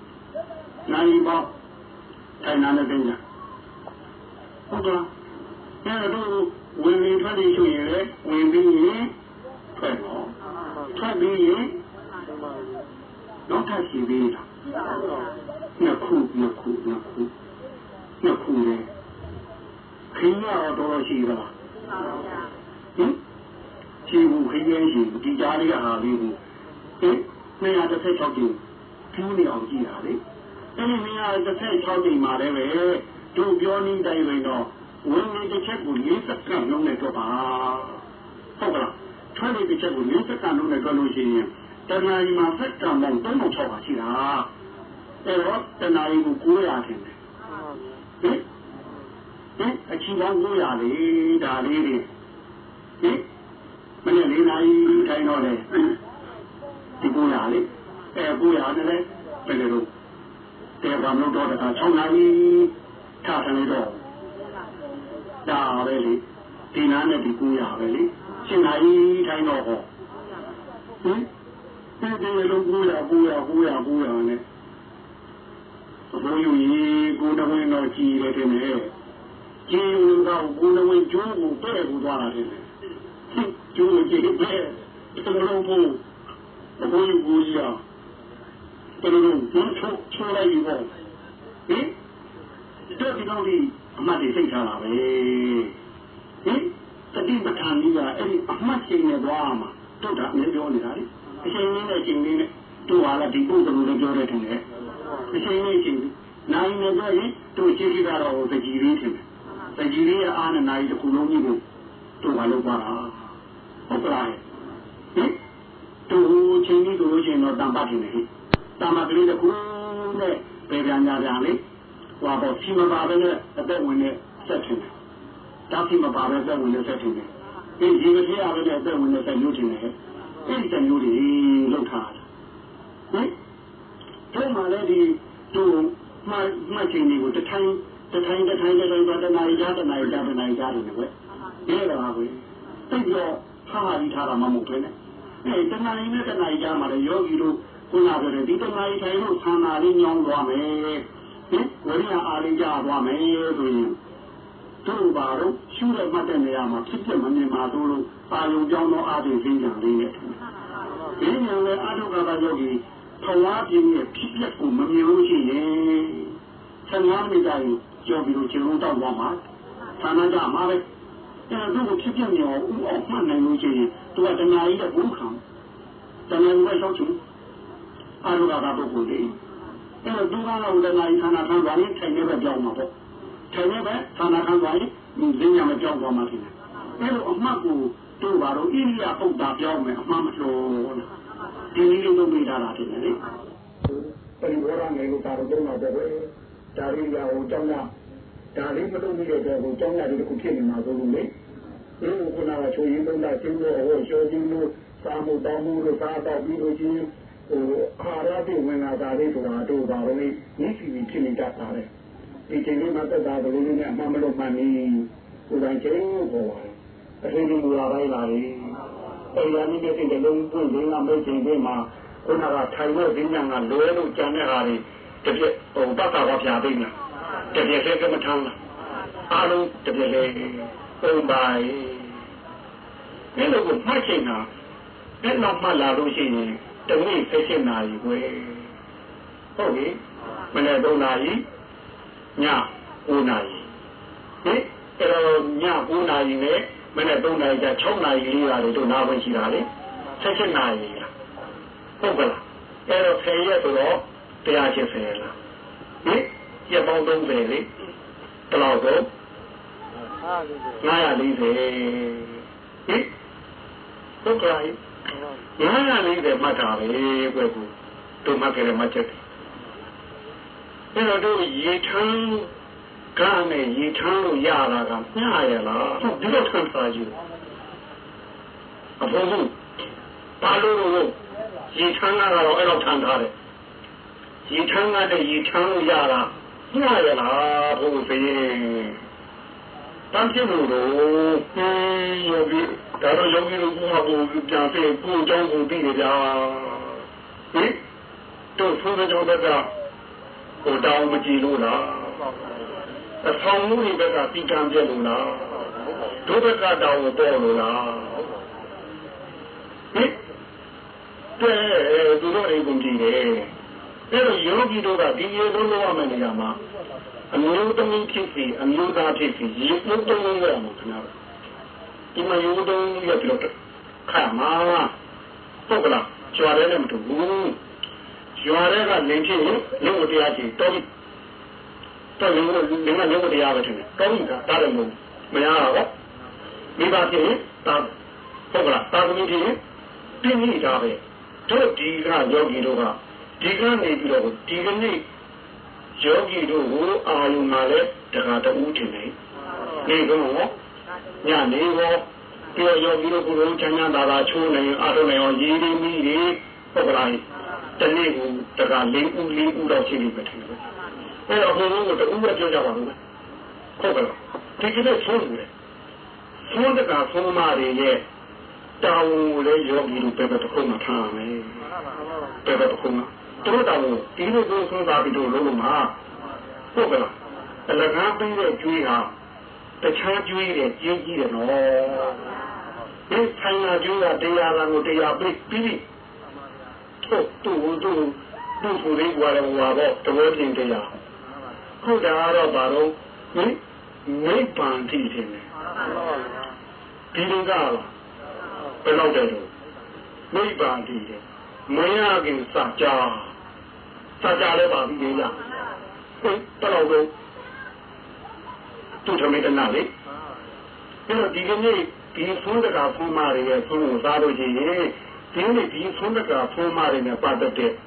ထိုင်နာနဲ့တင်ကြဟုတ်ကလားအဲ့တော့ဝင်ပြီးထွက်ပြီးဆိုရင်လည်းဝင်ပြီးရင်ထွက်တော့ထွက်ပြီးရင်တော့ထပ်ရှိသေးတာနှစ်ခုလေခင်းရတော့ရှိသလားဟင်ရှိဘူးခင်းရင်ရှိဒီကြားလေးကဟာလေးကိုဟင်136ကြိမ်ကျူးနေအောင်ကြည့်တာလေအဲ့ဒီ136ကြိမ်မှာလည်းပဲတို့ပြောနေတိုင်းပဲတော့ဝင်နေတဲ့ချက်ကို40စက္ကန့်လုံးနဲ့တော့ပါဟုတ်ကလားထွက်နေတဲ့ချက်ကို40စက္ကန့်လုံးနဲ့တော့လို့ရှိရင်တဏှာကြီးမှာစက္ကန့်ပေါင်း3600ပါရှိတာအဲ့တော့တဏှာကြီးကို900ထင်တယ်ဟင်အချီပေါင်း900လေဒါလေးတွေဟင်မနေ့4နာရီထိုင်တော့လေဒီ900လေ900နဲ့လည်းဘယ်လိုတဲဘာမလို့တော့တခါ6နာရီထားတယ်တော့ဒါပဲလေဒီနားနဲ့ဒီ900ပဲလေ7နာရီထိုင်တော့ဟောဟင်ဒီလို900နဲ့ဘိုးယူကြီးကိုတဝင်းတော့ကြည်တယ်တင်တယ်ကြည်ဝင်တော့ကိုတဝင်းကျိုးကိုတဲ့ကိုသွားတာတင်တယ်ကျိုးကြည်ပဲတလုံးဘိုးယူကိုကြီးอ่ะတလုံးချိုးလိုက်ပြီပေါ့ဟင်ဒီတော့ဒီအမှတ်တွေစိတ်ထားတာပဲဟင်တတိပဋ္ဌာန်ကြီးကအဲ့ဒီအမှတ်စိတ်နဲ့သွားမှာတို့တာအမြဲပြောနေတာလေအချိန်လေးနဲ့ချိန်လေးနဲ့တို့ဟာလည်းဒီပုဂ္ဂိုလ်လိုပြောတဲ့ထင်တယ်အချိန်လေးချိန်နိုင်နေတော့ရင်တို့ကြည့်ကြတော့တကြီးလေးထင်တယ်တကြီးလေးအားနဲ့နိုင်တစ်ခုလုံးကြီးကိုတို့ဟာလောက်ပါတာဟုတ်ကဲ့ဟင်တို့ချိန်ကြီးဆိုလို့ရှိရင်တော့တန်ပတ်ထင်တယ်ဟင်တာမကလေးတစ်ခုနဲ့ပေပြန်ကြပြန်လေဟိုတော့ဖြီမပါပဲနဲ့အသက်ဝင်နေဆက်ထင်တယ်ဒါဖြီမပါပဲသက်ဝင်နေဆက်ထင်တယ်ဒီဒီမဖြစ်ရပဲနဲ့သက်ဝင်နေဆက်လို့ထင်တယ်အဲ့ဒီတမျိုးတွေလောက်ထားတာဟင်တို့မှလည်းဒီတို့မှတ်ချင်းတွေကိုတထိုင်တနာရီကြားတယ်ကွဒီလိုပါပဲတိတ်ရောထားပြီးထားတာမှမဟုတ်ပဲနဲ့အဲတနာရီနဲ့တနာရီကြားမှာလည်းယောဂီတို့ခုနကပြောတဲ့ဒီတနာရီထိုင်လို့ဆန္ဒလေးညောင်းသွားမယ်ဟင်ဝိရိယအားလေးကြားသွားမယ်ဆိုရင်တို့ဘာလို့ရှုရမှတ်တဲ့နေရာမှာဖြစ်ဖြစ်မမြင်ပါတို့လို့အာယုံကြောင်းသောအာရုံသိကြလေးနဲ့ဒီညံလည်းအာထုကဘာယောဂီဖဝါပြင်းရဲ့ဖြစ်ပျက်ကိုမမြင်လို့ရှိရင်15မိနစ်တိုင်းယောဂီတို့ခြေလုံးတောက်သွားမှာဌာနကြမှာပဲအဲတို့ကိုဖြစ်ပြနေအောင်ဥအောင်မှတ်နိုင်လို့ရှိရင်သူကတဏှာကြီးတဲ့ဘုခံတဏှာကြီးပဲရှောက်ချင်အာရုံကပုဂ္ဂိုလ်လေးအဲဒုက္ခကတဏှာကြီးဌာနခံသွားရင်ထိုင်နေပဲကြောင်းမှာပေါ့ထိုင်နေပဲဌာနခံသွားရင်ဒီဈဉ္ညာမကြောင်းသွားမှာဖြစ်တယ်အဲလိုအမှတ်ကိုတို့ပါတော့ဣရိယာပုဒ်တာပြောင်းမယ်အမှတ်မလို့ဒီနည်းလေးလုပ်ပေးတာဖြစ်တယ်လေပရိဘောရငယ်လို့တာတော့တော့ပဲဒါရီယာကိုကြောင်းတာဒါလေးမလုပ်နေတဲ့အတွက်ကိုကြောင်းရတယ်ခုဖြစ်နေမှာဆိုလို့လေဒီလိုကနာချိုးရင်းသုံးတာကျင်းလို့ဟိုချိုးကျင်းလို့စာမှုတောင်းမှုလို့စားတော့ပြီးလို့ချင်းဟိုခါရတဲ့ဝင်လာတာလေးဆိုတာတို့ပါတော့နေစီပြီးဖြစ်နေတတ်တာလေဒီချိန်လေးမှာတက်တာကလေးနဲ့အမှမလို့မှန်နေဟိုတိုင်းချင်းပေါ်ပါအရင်ကလူလာပိုင်းလာလေတရားနည်းနဲ့တဲ့လုံးပွင့်ရင်းကမဲ့ချိန်တွေမှာခုနကထိုင်တဲ့ဈဉ္ညာကလွဲလို့ကြံတဲ့ဟာတွေတပြည့်ဟိုတတ်တာကပြာသိမလားတပြည့်လေးကမထမ်းလားအားလုံးတပြည့်လေးပုံပိုင်းဒီလိုကိုမှတ်ချိန်တာအဲ့တော့မှတ်လာလို့ရှိရင်တမိ16နာရီပဲဟုတ်ပြီမနေ့3နာရီည9နာရီဟင်အဲ့တော့ည9နာရီနဲ့မနေ့3နာရီကျ6နာရီလေးရတယ်တို့နားဝင်ရှိတာလေ16နာရီလားဟုတ်ကလားအဲ့တော့10ရက်ဆိုတော့180လားဟင်ရပေါင်း30လေတလောက်တော့940ဟင်ဟုတ်ကဲ့940မှတ်တာပဲကွယ်ကိုတို့မှတ်ကြတယ်မှတ်ချက်အဲ့တော့တို့ရေထမ်းကားနဲ့ရေထမ်းလို့ရတာကညရလားဟုတ်ဒီလိုထမ်းစားယူအဖို့ဘူးဘာလို့ရေထမ်းကတော့အဲ့လိုထမ်းထားတယ်ရေထမ်းတဲ့ရေထမ်းလို့ရတာညရလားဘုရားရှင်တန်းပြလို့တော့ယောဂီဒါတော့ယောဂီတို့ကကိုပြန်ပြီးကိုเจ้าကိုပြီးကြကြဟင်တို့ဆိုတဲ့ကြောင့်ကဟိုတောင်းမကြည့်လို့လားအဆောင်မှုတွေဘက်ကပြီးကံပြလို့လားတို့ဘက်ကတောင်းကိုပေါ်လို့လားဟင်တဲ့သူတို့အိမ်ကုန်ကြည့်တယ်အဲ့တော့ယောဂီတို့ကဒီရေလုံးလုံးရမယ်နေရာမှာအမျိုးသမီးဖြစ်စီအမျိုးသားဖြစ်စီရေလုံးတုံးလုံးရမှာခင်ဗျာဒီမှာရေလုံးတုံးရပြီးတော့ခါမှာပုတ်ကလားကျွာရဲနဲ့မတူဘူးကျွာရဲကနေဖြစ်ရင်လုံးဝတရားကြီးတော့လုံးဝလုံးဝတရားပဲထင်တယ်ကောင်းပြီကတားတယ်မဟုတ်မရတော့မိဘဖြစ်ရင်တာပုတ်ကလားတာသမီးဖြစ်ရင်ပြင်းနေတာပဲတို့ဒီကယောဂီတို့ကဒီကနေပြီးတော့ဒီကနေ့ယောဂီတို့ကိုအာယုံမှာလည်းတခါတဦးထင်တယ်ဒီကတော့ညနေရောပြောယောဂီတို့ကိုယ်ချမ်းသာတာချိုးနေအားထုတ်နေအောင်ရည်ရည်မိတွေပုတ်ကလားတနေ့ကိုတခါ၄ဦးတော့ရှိနေပဲထင်တယ်အဲ့တော့ဘုံလုံးကိုတူပဲပြောကြပါဦးဟုတ်ကဲ့ဒီကနေ့ဆုံးတယ်ဆုံးတဲ့ကဆုံးမတွေရဲ့တောင်းလေယောဂီတို့ပဲတစ်ခုမှထားမယ်ပဲတစ်ခုမှတို့တောင်းဒီလိုကိုဆုံးသားပြီးတော့လုံးမှာဟုတ်ကဲ့အလကားပြီးတဲ့ကျွေးဟာတခြားကျွေးတဲ့ကြီးကြီးတယ်နော်ဒီဆိုင်ရာကျွေးကတရားလာကိုတရားပြီးဟုတ်သူဆိုလေးကွာတော့ဟောတော့တဘောပြင်တရားဟုတ်တာတော့ဘာလို့နိဗ္ဗာန်တည်တယ်ဒီလိုကဘယ်လောက်တဲ့တော့နိဗ္ဗာန်တည်တယ်မရခင်စကြလည်းပါပြီလေဟုတ်တလောက်တော့သူ့ထမိတ်တနာလေအဲ့တော့ဒီကနေ့ဒီဆုံးတကဖုံးမတွေရဲ့ဆုံးကိုစားလို့ရှိရင်ဒီနေ့ဒီဆုံးတကဖုံးမတွေနဲ့ပတ်သက်တဲ့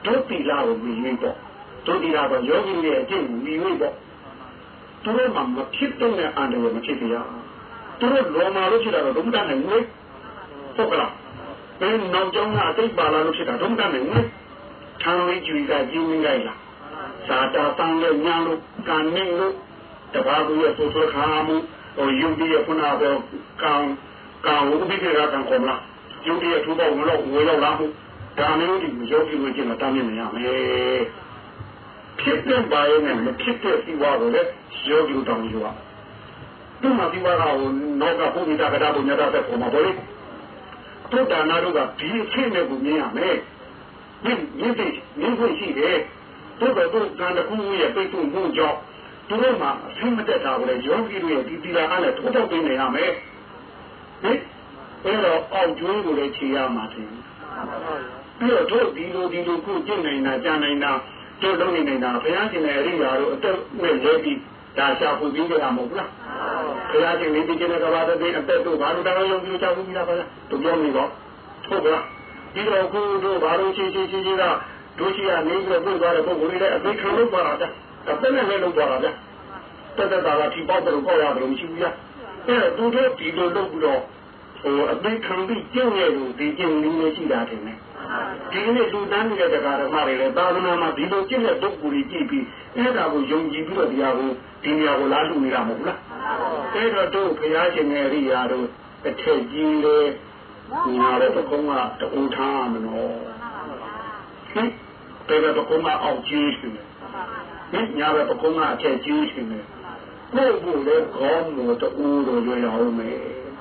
တို့တီလာကိုမြည်ရင်ပေါ့တို့တီလာကယောဂီရဲ့အကျင့်ကိုမြည်ရင်ပေါ့သူတို့မှမဖြစ်တဲ့အန္တရာယ်မဖြစ်ကြရသူတို့လောမာလို့ဖြစ်တာတော့ဒုမတနိုင်ဘူးဟုတ်ကလားဘယ်နောက်ကြောင်းကအသိပါလာလို့ဖြစ်တာဒုမတနိုင်ဘူးထံလေးကျွေကကြီးရင်းလိုက်လားစာတာတန်းလို့ညာလို့ကန်နေလို့တဘာဘူးရဲ့ဆိုဆိုခါမှုဟိုယုံကြည်ရခုနကတော့ကောင်ဥပိ္ပခါကံခေါ်လားယုံကြည်ရထူပေါဝင်တော့ဝင်တော့လားမှုဒါမျိုးဒီယောဂီကိုကျင့်တော့တားမြင်နေရမယ်ဖြစ်တဲ့ဘာရဲ့နဲ့မဖြစ်တဲ့စီဝါကိုလည်းယောဂီတောင်းယူရဒီမှာစီဝါကဟိုနောက်ကဘုရားကတာဘုညာတဲ့ပုံမှာပေါ့လေတုဒ္ဒနာတို့ကဒီအဖြစ်နဲ့ကိုမြင်ရမယ်မြင်ခွင့်ရှိတယ်တို့ကတော့ကံတခုရဲ့ပိတ်ဆို့မှုကြောင့်သူတို့မှာအဆင်မတက်တာကိုလည်းယောဂီတို့ရဲ့ဒီတီလာအားနဲ့ထိုးထုတ်ပေးနေရမယ်ဟင်အဲ့တော့အောက်ကျွေးကိုလည်းခြေရမှာတယ်ပြီးတော့တို့ဒီလိုခုကျင့်နေတာကြားနေတာတို့လုံးနေနေတာဘုရားရှင်ရဲ့အရိယာတို့အသက်နဲ့လဲပြီးဒါရှာဖွေပြီးကြရမှာမဟုတ်လားဘုရားရှင်လေးဒီကျတဲ့ကဘာတဲ့အသက်တို့ဘာလို့တောင်းရုံပြုချဘူးကြီးလားဗျာတို့ပြောနေတော့ဟုတ်ကလားဒီတော့ခုတို့ဘာလို့ချင်းကတို့ရှိရနေပြီးတော့ပြောတဲ့ပုံကိုလည်းအသိခံလို့ပါတာဗျအသက်နဲ့လည်းလုပ်ပါတာဗျတက်တာကဒီပေါက်တော့ပေါက်ရတယ်မရှိဘူးဗျအဲ့တော့တို့ဒီလိုလုပ်ပြီးတော့ဟိုအသိခံပြီးကျင့်ရလို့ဒီကျင့်နည်းလေးရှိတာတင်တယ်ဒီနေ့လူတန်းနေတဲ့တရားဓမ္မတွေလည်းသာသနာမှာဒီလိုကျင့်တဲ့ပုဂ္ဂိုလ်ကြီးကြည့်ပြီးအဲ့ဒါကိုယုံကြည်ပြီးတော့တရားကိုဒီနေရာကိုလာလူနေတာမဟုတ်လားအဲ့တော့တို့ဘုရားရှင်ရဲ့အရိယာတို့အထက်ကြီးလေညာတဲ့ပကုံးကတူထားမနော်ဟင်တဲ့ပကုံးကအောက်ကြီးရှင်ဟင်ညာတဲ့ပကုံးကအထက်ကြီးရှင်ကိုယ့်ကိုယ်လည်းခေါင်းကိုတူလို့ရအောင်မယ်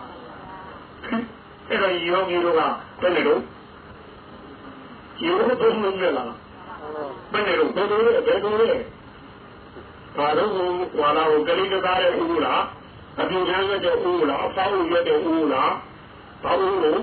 အဲ့တော့ယောဂီတို့ကဘယ်နဲ့တော့ယောဂဘုံလုံးနဲ့လားဘယ်နဲ့တော့ဘယ်လိုလဲဘာလို့ဝါလာကိုကလေးကသားတဲ့ဦးလားအပြူထမ်းတဲ့ဦးလားအဖောက်ရွက်တဲ့ဦးလားဘာလို့လဲ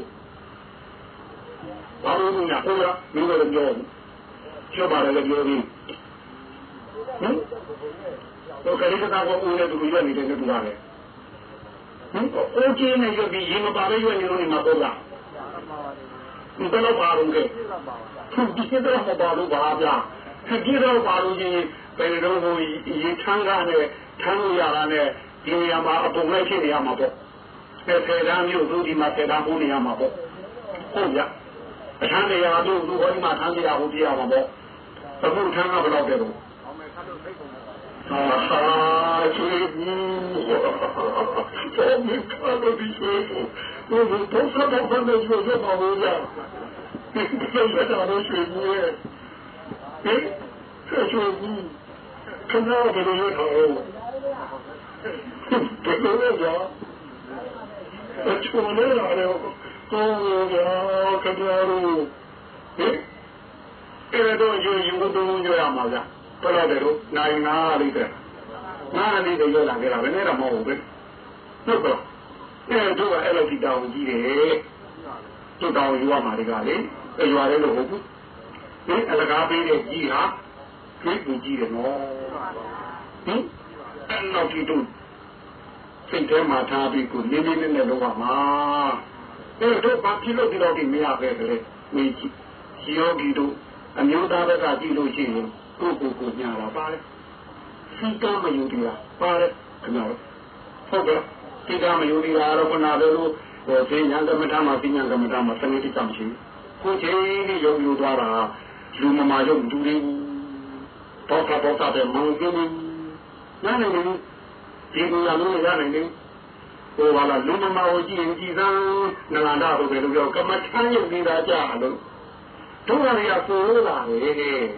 ညာဟုတ်လားမင်းတို့ပြောချောပါတယ်လည်းပြောပြီးဟင်တော့ကလေးကသားကဦးနဲ့သူရွက်နေတဲ့တူပါတယ်ဟင်အိုးကြီးနဲ့ရွက်ပြီးရင်မပါပဲရွက်နေလို့နေမှာပေါ့လားဒီတော့ပါတော့ကဲဒီကတော့မပါလို့ပါဗျာဒီတော့ပါလို့ရင်ဘယ်လိုဟိုရေချမ်းကားနဲ့ထမ်းလို့ရတာနဲ့ဒီနေရာမှာအပုံလိုက်ဖြစ်နေရမှာပေါ့ဆယ်တန်းမျိုးသူဒီမှာဆယ်တန်းပိုးနေရမှာပေါ့ဟုတ်ဗျအခန်းနေရာတို့လူဟောဒီမှာထမ်းကြရဖို့ပြရမှာပေါ့အခုထမ်းကဘယ်တော့တဲ့တော့ဟာချွေးဘူးတော့မကားလို့ဒီချွေးဘူးတော့ဆက်တော့ဘယ်လိုချွေးရပါ့မလဲဒီလိုတော့ချွေးဘူးရဲ့ဟင်ချွေးဘူးခဏဘယ်လိုရထားလဲဘယ်လိုလဲကြာအချိုးလေးရတယ်ကိုယ်ကခဏလို့ဟင်အဲ့တော့ယူတော့ကြရမှာဗျာဘယ်လိုလဲတော့နိုင်နာလေးတဲ့နားလေးတွေရလာကြတာဘယ်နဲ့တော့မဟုတ်ဘူးဟုတ်ကဲ့အဲ့တော့အဲ့လိုဒီတောင်ကြီးတယ်တို့တောင်ယူရမှာတွေကလေရွာလေးလို့ဟုတ်ဘူးဟင်အလကားပေးတဲ့ကြီးဟာကျွေးပူကြီးတယ်နော်ဟင်အဲ့တော့ဒီတို့စိတ်ထဲမှာထားပြီးကိုနေနဲ့လောက်ပါမှာအဲ့တော့ဘာဖြစ်လို့ဒီတော့ဒီမရပဲလေဝေကြီးယောဂီတို့အမျိုးသားဘက်ကကြည့်လို့ရှိရင်ကိုညာတာပါလေစိတ်ကမယူသေးတာပါလေခင်ဗျာဟုတ်ကဲ့စိတ်ကမယူသေးတာတော့ခဏပဲလို့ဟိုသိညာကမ္မထာမှာသိညာကမ္မထာမှာစနစ်တိကျမရှိဘူးကိုချင်းလေးယုံယူသွားတာလူမမာယုံတူလေးတော့ပဲမောင်းကျင်းနားနေတယ်ဒီလိုရလို့ရနိုင်တယ်ဟိုဘာလားလူမမာကိုကြည့်ရင်ကြည်စမ်းနန္ဒတို့ပဲလို့ပြောကမ္မထာယုံနေတာကြာလို့တို့ရရပို့လာလေဟင်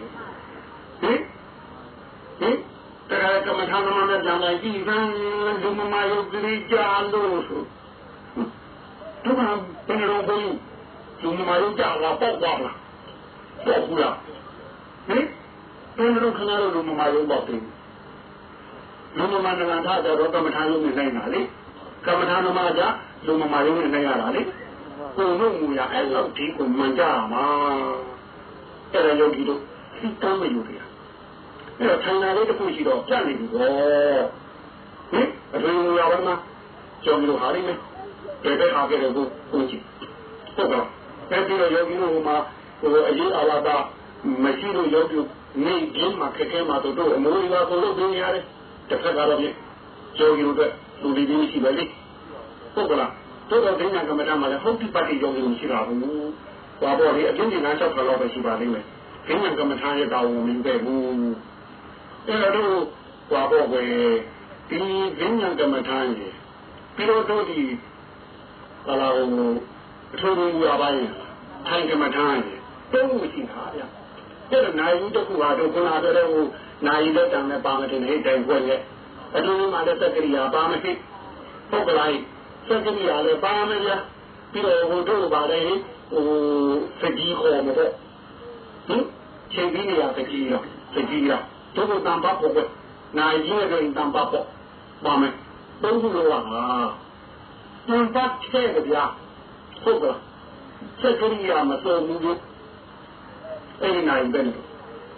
တရားကမ္မထာနမနဲ့ကြောင်းလိုက်ကြည့်စမ်းလူမမာယုံကြည်ကြာလို့ဆိုတို့ကဘယ်လိုဘုံလူမမာယုံကြာလာပေါ့ပါလားပေါ့ဘူးလားဟင်ဘယ်လိုခဏလို့လူမမာယုံပေါ့တယ်လူမမာနန္ဒတော့ကမ္မထာယုံနေနိုင်တာလေကမ္မထာနမကြလူမမာယုံနေနိုင်ရတာလေကိုယ်တို့မူရအဲ့လောက်ဒီကိုမှန်ကြမှာအဲ့ဒါယောဂီတို့စိတ်တမ်းမယူကြအဲ့တော့ဌာနလေးတစ်ခုရှိတော့ပြနေပြီပေါ့ဟင်အတွင်မူရပါမှာကျောင်းတို့ဟာလိမ့်မယ်ဘယ်အားကြတဲ့ကိုကြည့်ဟုတ်တော့အဲ့ဒီတော့ယောဂီတို့မှာဟိုအရေးအဝါဒမရှိလို့ရောက်ပြီးနေပြင်းမှာခက်ခဲမှာတို့အမိုးရွာကိုလို့ပြင်ရတယ်တစ်ခါကတော့ပြကျော်ယူအတွက်လူတွေကြီးရှိပဲလေဟုတ်ကလားတို့တော့ဒိညာကမ္မထာမှာလည်းဟုတ်တိပတ်တိကျော်ယူရှိတာဘူးဟောပေါ်လေအကျဉ်းကျဉ်း6ခါလောက်ပဲရှိပါလိမ့်မယ်ဒိညာကမ္မထာရဲ့တာဝန်မင်းပဲဘူးအဲ့တော့ဟောပေါ်ပဲဒီဒိညာကမ္မထာရဲ့ပြီးတော့တို့ဒီဘာလာကိုအထူးကြီးရပိုင်းထိုင်ကမ္မထာရဲ့တုံးမရှိတာဗျအဲ့တော့နိုင်ဦးတစ်ခုဟာတို့ခုနကတည်းကနိုင်လက်တံနဲ့ပါမတင်ဟိတ်တိုင်ခွက်ရဲ့အတူတူမှလည်းသက္ကရိယာပါမရှိဟုတ်ကလားသက္ကရိယာလည်းပါမယ်ဗျာပြီးတော့ဟိုတို့ပါလေဟိုစကြီးခေါ်မှာပေါ့ဟင်ချိန်ပြီးနေရစကြီးရောစကြီးရောတို့ကတန်ပါပေါ့နိုင်ကြီးရဲ့တန်ပါပေါ့ပါမယ်တုံးခုလောကတန်ပါထဲကြဗျာဟုတ်ကလားသက္ကရိယာမစိုးဘူးအဲ့ဒီနိုင်ပဲလို့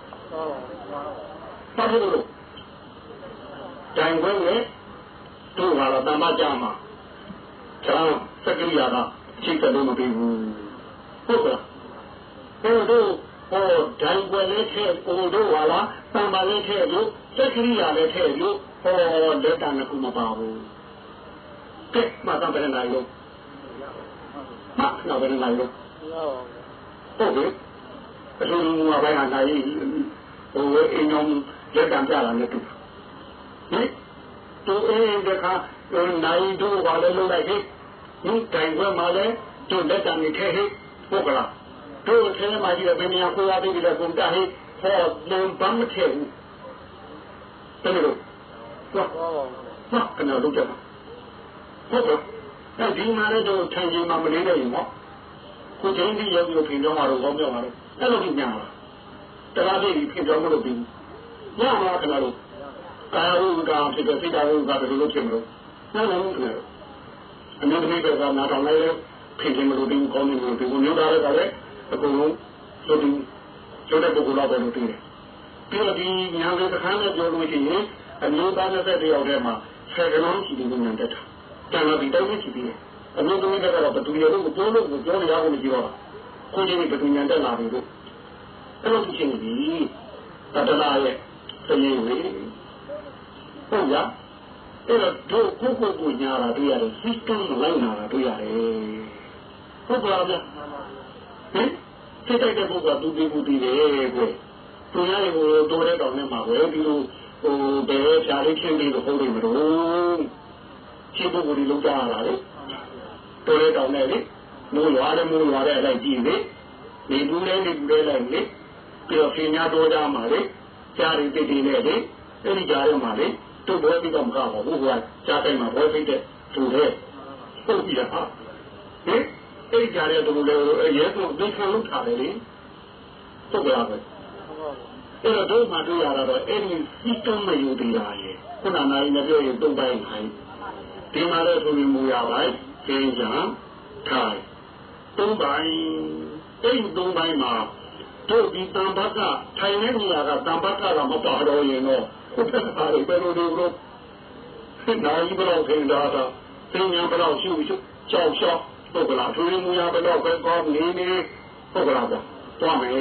ဘာလို့လဲတိုင်ခွင့်နဲ့တို့ဟာတော့တမ္မကြမှာကျောင်းစက္ကရိယာကချိန်တယ်လို့မပြီးဘူးဟုတ်ကဲ့တို့ဟောတိုင်ခွင့်နဲ့ထဲကိုတို့ဟာလားတမ္မလည်းထဲလို့စက္ကရိယာလည်းထဲလို့ဟောလက်တန်ကမပါဘူးကဲမှတ်တယ်နိုင်လို့မှတ်တော့ဘယ်နိုင်လို့ဟုတ်ကဲ့အထူးမူအပိုင်းကနိုင်ဟိုအင်းအောင်လက်တံပြတာနဲ့တူဟင်တူအင်းတခါနိုင်တို့ဘာလဲလုပ်လိုက်ဟိဒီတိုင်ခွဲမှာလဲတို့လက်တံနေခဲဟိဟုတ်ကလားတို့ထဲမှာကြီးတဲ့ဘယ်နေရာကိုရသေးတယ်ကုန်တာဟိဟောလုံးပန်းမထဲဘူးတကယ်လို့ဟုတ်ကဲ့နော်လုပ်ကြပါဟုတ်ကဲ့အဲဒီမှာလည်းတို့ထိုင်ကြမှာမလေးနိုင်ဘူးဟောကိုချင်းဒီရောက်ပြီးပြင်တော့မှာတော့ကောင်းပြောပါတော့အဲ့လိုကြီးညာလားတရားပြည့်ပြီးပြင်တော့မလို့ပြီးညာမှာခဏလို့ကာယဥက္ကဖြစ်တဲ့စိတ်ဓာတ်ဥက္ကဘယ်လိုလုပ်ဖြစ်မလို့နားလုံးခဏလို့အမျိုးသမီးတွေကနားထောင်လိုက်ဖြစ်ခြင်းမလို့ပြီးကောင်းနေလို့ဒီကိုမျိုးသားတွေကလည်းအကုန်လုံးဆိုပြီးကျတဲ့ပုဂ္ဂိုလ်တော့ပဲလို့ပြီးတယ်ပြီးတော့ဒီညာလေးတစ်ခါနဲ့ပြောလို့ရှိရင်အမျိုးသားနဲ့တဲ့ယောက်တည်းမှာဆယ်ကလုံးရှိပြီးညာတက်တာကျန်တော့ဒီတိုင်းရှိပြီးတယ်အမျိုးသမီးတွေကတော့ဘသူရလို့ပြောလို့ပြောရအောင်မရှိတော့ကိုကြီးဘသူညာတက်လာပြီလို့အဲ့လိုဖြစ်နေပြီတတနာရဲ့သိရင်လေဟုတ်ရအဲ့တော့တို့ကိုညာတာတွေ့ရတယ် system လိုက်နာတာတွေ့ရတယ်ဟုတ်ပါဗျာဟင်စိတ်တိုက်တဲ့ပုဂ္ဂိုလ်ကသူပြီးဘူးတည်တယ်ကွသူရရင်ကိုတိုးတဲ့တောင်နဲ့မှာပဲဒီလိုဟိုဘယ်ဖြာလေးချင်းပြီးတော့ဟုတ်တယ်မလို့ချင်းပုဂ္ဂိုလ်တွေလုံးကြရတာလေတိုးတဲ့တောင်နဲ့လေမိုးရွာတဲ့အလိုက်ကြည့်လေနေဘူးလဲလိုက်လေပြီးတော့ဖင်ညာတိုးကြမှာလေကြားရီတိတ်တိနဲ့လေအဲ့ဒီကြားရမှာလေတို့ဘွဲပြီးတော့မကောက်ပါဘူးကွာကြားတိုင်းမှာဘွဲပြီးတဲ့သူတဲ့ဟုတ်ပြီလားဟင်အဲ့ဒီကြားရတဲ့သူလေရဲဆိုဒုက္ခလုံးထားတယ်လေဟုတ်ပါပဲအဲ့တော့တို့မှတွေ့ရတာတော့အဲ့ဒီစီတုံးမယူတရားရဲ့ခုနနိုင်နဲ့ပြောရင်တုံးပိုင်းခိုင်းဒီမှာလည်းဆိုပြီးမူရပိုင်းသင်္ကြန်ထိုင်တုံးပိုင်းအဲ့ဒီတုံးပိုင်းမှာတို့ဒီတံဘကထိုင်တဲ့နေရာကတံဘကကမပါတော့ရင်တော့ဟုတ်တယ်ပါလေဘယ်လိုလုပ်လို့နိုင်ဘယ်လောက်ခင်တာတာသင်္ကြန်ဘယ်လောက်ရှိရှိကြောက်ရှောက်ဟုတ်ကလားသူရင်းမူရဘယ်တော့ပဲကောင်းနေနေဟုတ်ကလားဗျာသွားမယ်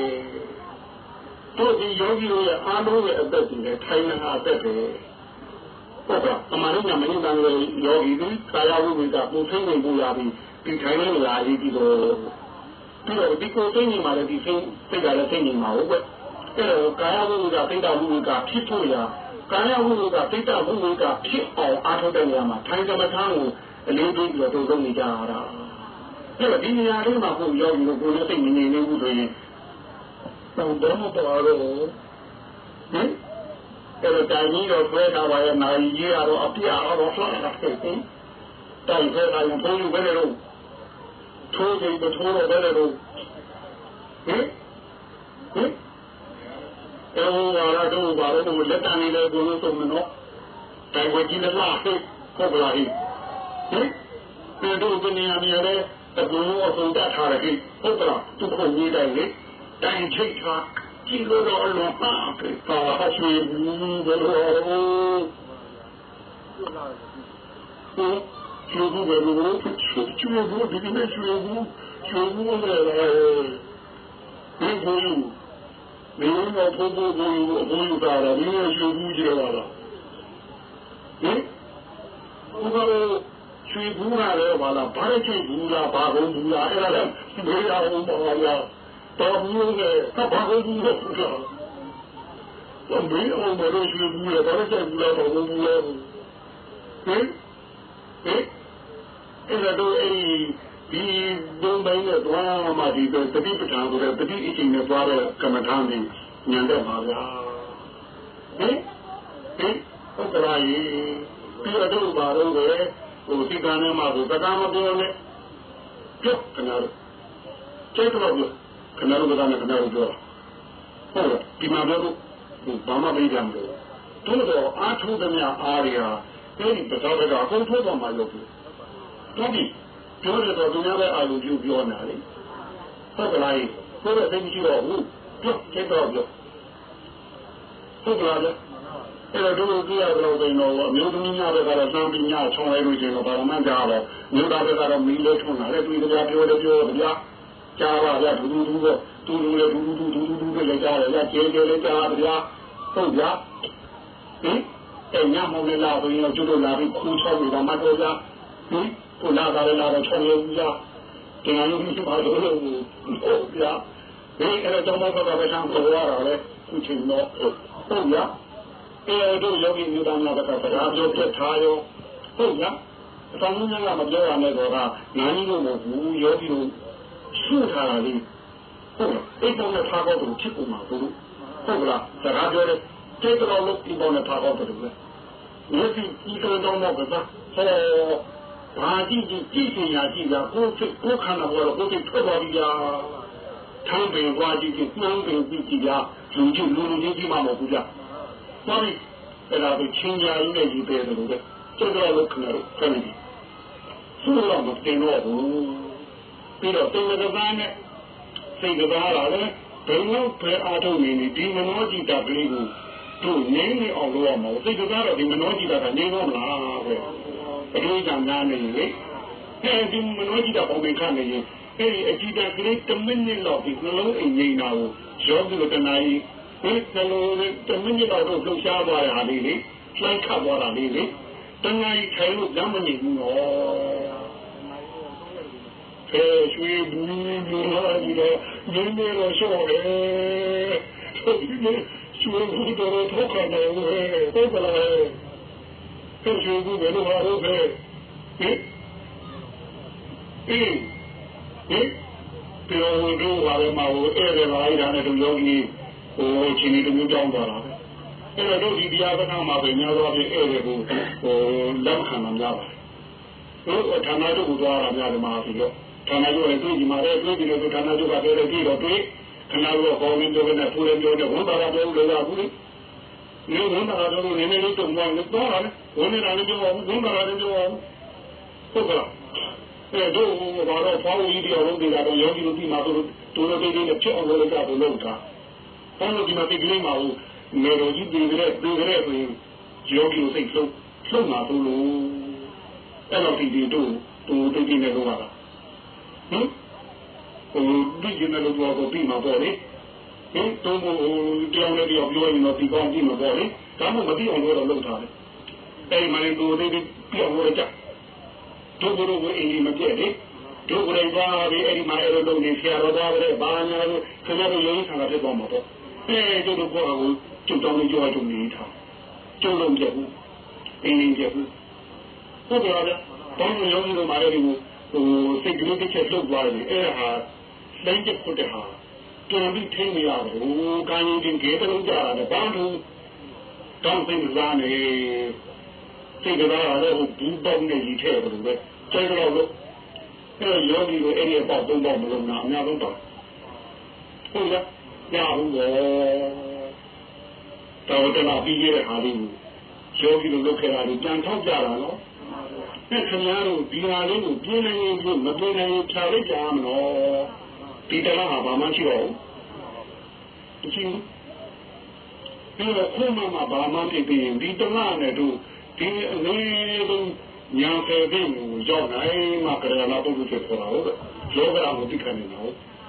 တို့ဒီယောဂီတို့ရဲ့အားလုံးရဲ့အသက်ကြီးနဲ့ထိုင်နေတာအသက်ပဲဟုတ်ကဲ့အမှန်တော့မင်းတန်ရဲ့ယောဂီတွေကာယဝိဝိကပူသိနေပူရပြီးဒီထိုင်နေနေရာလေးဒီတော့ဒီကိုသိနေမှာလည်းဒီစိတ်ကလည်းသိနေမှာဟုတ်ကဲ့အဲ့တော့ကာယဝိဝိကသိတာဝိဝိကဖြစ်ဖို့ရာကာယဝိဝိကသိတာဝိဝိကဖြစ်အောင်အားထုတ်တဲ့နေရာမှာထိုင်ကမ္မထာကိုအလေးပေးပြီးတော့လုပ်နေကြတာအဲ့တော့ဒီနေရာလေးမှာကိုယောဂီတို့ကိုလည်းသိနေနေဘူးဆိုရင်တော့တော့မတော်တော့ဟင်အဲ့တော့တိုင်ကြီးတော့ဆွဲထားပါရဲ့နိုင်ကြီးကတော့အပြာတော့ဆွဲတာဖြစ်တယ်တိုင်ဆွဲတာရင်ဘုန်းကြီးဘယ်လိုလုပ်ထိုးကြည့်ထိုးတော့ဘယ်လိုလုပ်ဟင်အဲ့တော့ဘာလို့လက်တန်နေလဲဘုန်းကြီးဆုံးမနော်တိုင်ဝကြီးလည်းလားဟုတ်ကလားဟင်ဒီတို့ကနေရမြဲတဲ့အကူအဆုံးတထားတယ်ဟုတ်ကလားသူခုကြီးတိုင်းလေတိုင်ချိတ်ထားကြည့်လို့တော့လောပါပဲပါရှိဘူးဘယ်လိုကျိုးဘူးဘယ်လိုကျိုးဘူးဒီနေ့ကျိုးဘူးလည်းဒီဘုမင်းတို့ဘုဘဘုဘုတာရမင်းရွှေဘူးကြရလားဟင်ဘုရားရွှေဘူးရတယ်ဘာလားဘာလဲချိတ်ဘူးလားဘာကုန်ဘူးလားအဲ့ဒါလည်းမေးရအောင်ပါလားတော်ဘူးလေဘာကုန်ဘူးလဲဘုရားတော့မေးအောင်မလို့ရွှေဘူးလေဘာလဲချိတ်ဘူးလားဘာကုန်ဘူးလဲဟင်အဲ့တော့ဒီဘုံပိုင်းနဲ့သွားမှဒီတတိပဋ္ဌာန်ဆိုတဲ့တတိအချိန်နဲ့သွားတဲ့ကမ္မထာနဲ့ညံတဲ့ပါဗျာဟုတ်ကလားပြီးတော့ဘာလို့လဲဟိုဒီကနေ့မှဟိုတက္ကမပြောနဲ့ကျုပ်ခဏတော့ကျဲတော့ခဏတော့ကနေခဏတော့ပြောဟုတ်လားဒီမှာတော့ဘာမှမကြမ်းဘူးတို့အားထုတ်သမျှအားရအဲ့ဒီပဋ္ဌာန်းကအကုန်ထုတ်တော့မှလုပ်ဘူးတော်ပြီပြောရတော့သူများပဲအာရုံပြုပြောနေတာလေဟုတ်ကလားကိုယ်ရဲ့သိရှိတော့ဘူးပြောကျတော့ပြောဟုတ်ကလားအဲ့တော့တို့ကြည့်ရတော့ဘယ်တော့အမျိုးသမီးများတွေကတော့သံပညာချောင်းလိုက်လို့ရှိရင်တော့ဘာမှမကြားတော့မြို့သားတွေကတော့မီးလေးထွန်းလာတယ်တွေ့ကြပြောတယ်ပြောတယ်ဗျာကြားပါဗျာဒူဒူတော့ဒူဒူလည်းဒူဒူလည်းကြားတယ်ဗျာကျဲလည်းကြားတယ်ဗျာဟုတ်ဗျာအဲ့ညမောင်လေးလာဆိုရင်ကျွတ်လို့လာပြီးခူးချောက်နေတာမှတော့ဗျာကိုလာတာလည်းလာတော့ချောင်းရုံဗျာဒီလိုမျိုးပါတော့ဟုတ်ဗျာအဲ့တော့တော့တော့ပဲဆန်းပေါ်ရတာလေခုချိန်တော့ဟုတ်ဗျာအဲ့တော့ယောဂီမျိုးသားများကစကားပြောပြထားရောဟုတ်လားအဆောင်ကြီးကမပြောရနဲ့တော့ကနာကြီးလို့မဟုတ်ဘူးယောဂီတို့ရှုထားတာလေးဟုတ်လားအဲ့ပေါ်နဲ့ထားတော့ဖြစ်ကုန်မှာဘူးဟုတ်လားစကားပြောတယ်ကျေတော်လို့ဒီပေါ်နဲ့ထားတော့တယ်လေယောဂီဒီကတော့တော့ကဟောဘာကြည့်ချင်ရကြည့်တာကိုခန္ဓာဘောတော့ကိုထွက်သွားပြီကြာထိုင်ပင်သွားကြည့်နှမ်းပင်ကြည့်ကြလူကြီးကြီးမှမဟုတ်ဘူးကြာတော်ပြီအဲ့ဒါကိုချင်းကြရင်းနဲ့ဒီပဲလို့လေကျေတော်လို့ခဏတော့ခဏဒီသူ့တော့မတင်တော့ဘူးပြီးတော့တင်တဲ့ဘာနဲ့စိတ်ကဘာလာလဲဘယ်လိုပဲအားထုတ်နေဒီမနောจิตကလေးကိုတို့ငင်းနေအောင်လုပ်ရမှာစိတ်ကဘာတော့ဒီမနောจิตကငင်းတော့မလားပဲအကျိုးကြောင့်နားနေလေအဲဒီမနောจิตပုံမှန်ခနေရင်အဲဒီအจิตကလေးတစ်မိနစ်လောက်ဒီနှလုံးအိမ်ငိမ့်တာကိုရောပြီးတော့တနာကြီးဒီကလေးတစ်မိနစ်လောက်တော့လှုပ်ရှားသွားရတာလေးလေလှိုင်းခတ်သွားတာလေးလေတနာကြီးထိုင်လို့လမ်းမနေဘူးနော်ရွှေဘူးလို့လာပြီးတော့ငင်းနေတော့ရှော့တယ်ရွှေဘူးတော့ထောက်ခံတယ်ဟုတ်ကလားရွှေဘူးဘယ်လိုဟာလို့ပဲပြောလို့ပါလေမဟုတ်အဲ့ဒါလိုက်တာနဲ့တို့ယောဂီဟိုချင်းနေတို့ကြောင်းသွားတာအဲ့တော့တို့ဒီတရားစကားမှာပဲများတော့ပြီးအဲ့ဒါကိုလက်ခံမှများပါတယ်တို့ဌာနတို့ကိုသွားတာများတယ်မှာပြီးတော့ဌာနတို့လည်းတွေ့ကြမှာလည်းတွေ့ပြီးတော့ဌာနတို့ကပြောတယ်ပြီးတော့တွေ့ခဏတော့ကောင်းနေတော့နဲ့ဖူးလည်းပြောတယ်ဝန်တာတော့လို့ရဘူးလေဒီဝန်တာတော့နည်းနည်းလေးတုံတော့တော့တာလေဝန်နေတာလည်းပြောအောင်ဝန်တာလည်းပြောအောင်ဟုတ်ကလားအဲ့တော့ဘာလို့ဖောင်းကြီးပြောလို့ဒီကတော့ယောဂီတို့ဒီမှာတို့တို့တွေနဲ့ဖြစ်အောင်လုပ်ကြတယ်လို့ကဘာလို့ဒီမှာဒီကလေးမှာမေရိုကြီးဒီကလေးဆိုရင်ယောဂီတို့စိတ်ဆုံးမှာတို့လို့အဲ့တော့ဒီတို့တိတ်နေတော့ပါလားဟင်ဒီကျနေလို့တော့ပြီးမှာပေါ့လေဟင်တော့တရားနဲ့တရားပြောရင်တော့ဒီကောင်းပြီးမှာပေါ့လေဒါမှမပြီးအောင်လို့တော့လုပ်ထားတယ်အဲ့မှလည်းတို့ပြောင်းလို့ကြတို့ဘုရားကိုအင်းကြီးမပြည့်လေတို့ကိုယ်တိုင်သွားပြီးအဲ့ဒီမှာအဲ့လိုလုပ်နေဆရာတော်သွားတယ်ဘာညာလို့ခင်ဗျားတို့ရုံးဆံတာဖြစ်သွားမှာပေါ့တို့ကိုယ်ကိုကျုပ်တောင်းနေကြတော့နေထားကျုပ်လုံးပြဘူးအင်းကြီးပြဘူးဟုတ်ကဲ့ဗျာတောင်းရုံးကြီးတို့မှာလည်းဒီစိတ်ကလေးတစ်ချက်လှုပ်သွားတယ်အဲ့ဒါတိုင်းချက်ခွတ်တဲ့ဟာတော်ပြီးထိနေရတယ်ဟိုကိုင်းရင်ကြီးတဲ့လုံးကြရတယ်ဘာလို့တောင်းသိစားနေစိတ်ကလေးကတော့ဒီပေါင်းနေကြီးထဲတယ်လို့ပဲကျဲတော့လို့အဲ့ယောဂီကိုအဲ့ဒီပေါက်သုံးပေါက်မလုံးနာအများဆုံးတော့ဟုတ်လားညဟုတ်တော့တနာပြီးရတဲ့ဟာလေးကိုယောဂီတို့လုပ်ခဲ့တာကိုကြံထောက်ကြတာနော်အဲ့ခင်ဗျားတို့ဒီဟာလေးကိုပြင်းနေရင်မပြင်းနိုင်ရင်ဖြာလိုက်ကြမလို့ဒီတလားဟာဘာမှရှိတော့ဘူးဒီတော့ခုမှဘာမှဖြစ်ပြီးဒီတလားနဲ့တို့ဒီအနည်းဆုံးညာဖယ်ပြီးရောက်နိုင်မှကြရလာပုဂ္ဂိုလ်ဖြစ်သွားတာဟုတ်ယောဂရာကိုသိခံနေတာဟုတ်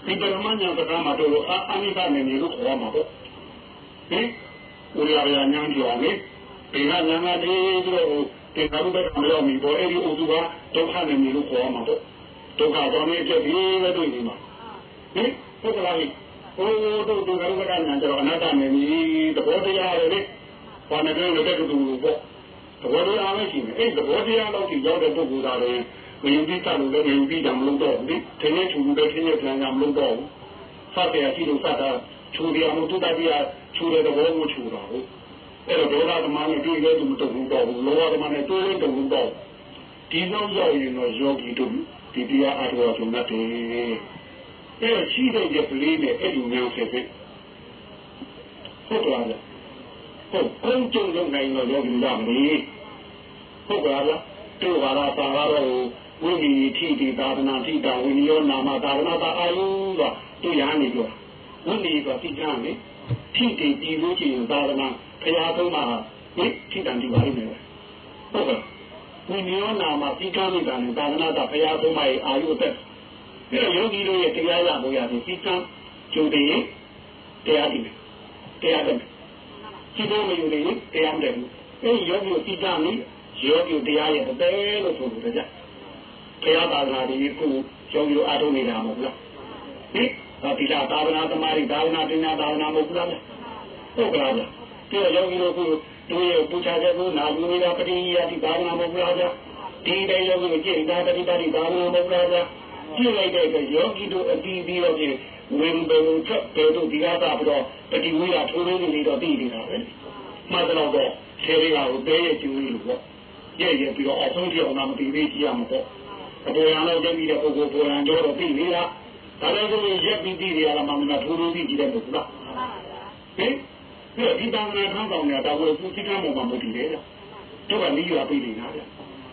ဒီပရမညာစကားမှာတော့အာနိသနေလို့ခေါ်မှာပေါ့ဟင်ဦးရရညာပြောင်းလေဒီကညာငါဒီတို့ဒီကရုပ်ကမလို့မီပေါ်အဲ့ဒီဥစုကဒုက္ခနေလို့ခေါ်မှာပေါ့ဒုက္ခတော်နေချက်ဒီပဲတွေ့နေမှာဟင်ဟုတ်ကလားဟိုတို့ဒီကရုပ်ကညာကျတော့အနတ္တနေပြီသဘောတရားရယ်လေဘာနဲ့တွေ့လို့တဲ့တူလို့ပေါ့သဘောတရားလည်းရှိမယ်အဲ့သဘောတရားတော့ဒီရောက်တဲ့ပုဂ္ဂိုလ်သားတွေမယုံကြည်တာလို့လည်းမယုံကြည်ကြမလို့တော့ဘူးဒီနေ့ချူလို့ခင်းရပြန်ကြမလို့တော့ဘူးစတဲ့ရှိလို့စတာချူရအောင်တူတတ်ရချူတဲ့သဘောကိုချူတာဟုတ်အဲ့တော့ဒေါသသမားနဲ့တွေ့ရတဲ့မတုံဘူးတော့ဘူးလောဘသမားနဲ့တွေ့လို့တုံဘူးတော့ဒီလောက်ရောက်ရင်တော့ယောဂီတို့ဒီတရားအားထုတ်ဆုံးတတ်တယ်အဲ့ရှိတဲ့ကြပလေးနဲ့အဲ့ဒီမျိုးဆက်ဖြစ်ဟုတ်ကဲ့ဟုတ်ကုန်းကျုံလုံးနိုင်တော့ယောဂီရမယ်ဟုတ်ကဲ့တို့ဘာသာပါတော့ဝိနည်းထိတိသာသနာထိတာဝိနည်းနာမသာသနာတာအာယုကတို့ရဟန်းနေပြောဝိနည်းကသိကြမယ်ထိတိပြီးလို့ရှိရင်သာသနာဘုရားသုံးပါဟင်ထိတန်ဒီပါလိမ့်မယ်ဟုတ်ကဲ့ဝိနည်းနာမသိကြမိတာနဲ့သာသနာတာဘုရားသုံးပါရဲ့အာယုအသက်ပြီးတော့ယောဂီတို့ရဲ့တရားရဖို့ရတယ်သိကြကျုံတယ်တရားဒီတရားတယ်ဒီလိုမျိုးတွေတရားမတယ်ဘူးအဲဒီယောဂီကိုသိကြမိယောဂီတရားရဲ့အသေးလို့ဆိုလို့ကြဘုရားသာသနာဒီကိုယောဂီတို့အားထုတ်နေတာမဟုတ်လားဟင်ဒီလားသာသနာသမားတွေသာသနာပညာသာသနာမဟုတ်လားဟုတ်ကဲ့လားဒီယောဂီတို့ကိုတို့ရဲ့ပူဇာချက်ကိုနာဘူးနေတာပရိယတိသာသနာမဟုတ်လားဒီတဲ့ယောဂီကိုကြည့်တာတတိတတိသာသနာမဟုတ်လားကြည့်လိုက်တဲ့အခါယောဂီတို့အတီးပြီးတော့ပြင်ဝင်ဘုံချက်ဘယ်တို့ဒီကားတာပြီးတော့ပฏิဝိရထိုးလေးတွေတော့တည်နေတာပဲမှတ်တော့တော့ခြေရည်ကိုတဲရဲ့ကျူးလို့ပေါ့ရဲ့ပြီးတော့အဆုံးထိအောင်မတည်သေးကြည့်ရမှာပေါ့အပေါ်ရန်တော့တည်ပြီးတဲ့ပုဂ္ဂိုလ်ပေါ်ရန်တော့ပြီးနေတာဒါလည်းကိုရက်ပြီးတည်ရတာမှမနာထိုးလို့ပြီးကြည့်တယ်လို့လားဟင်ဒီတန်ခါထောင်းဆောင်နေတာကိုသူသိကမ်းပေါ်မှာမတည်လေတော့ကနီးရွာပြီးနေတာဗျဟင်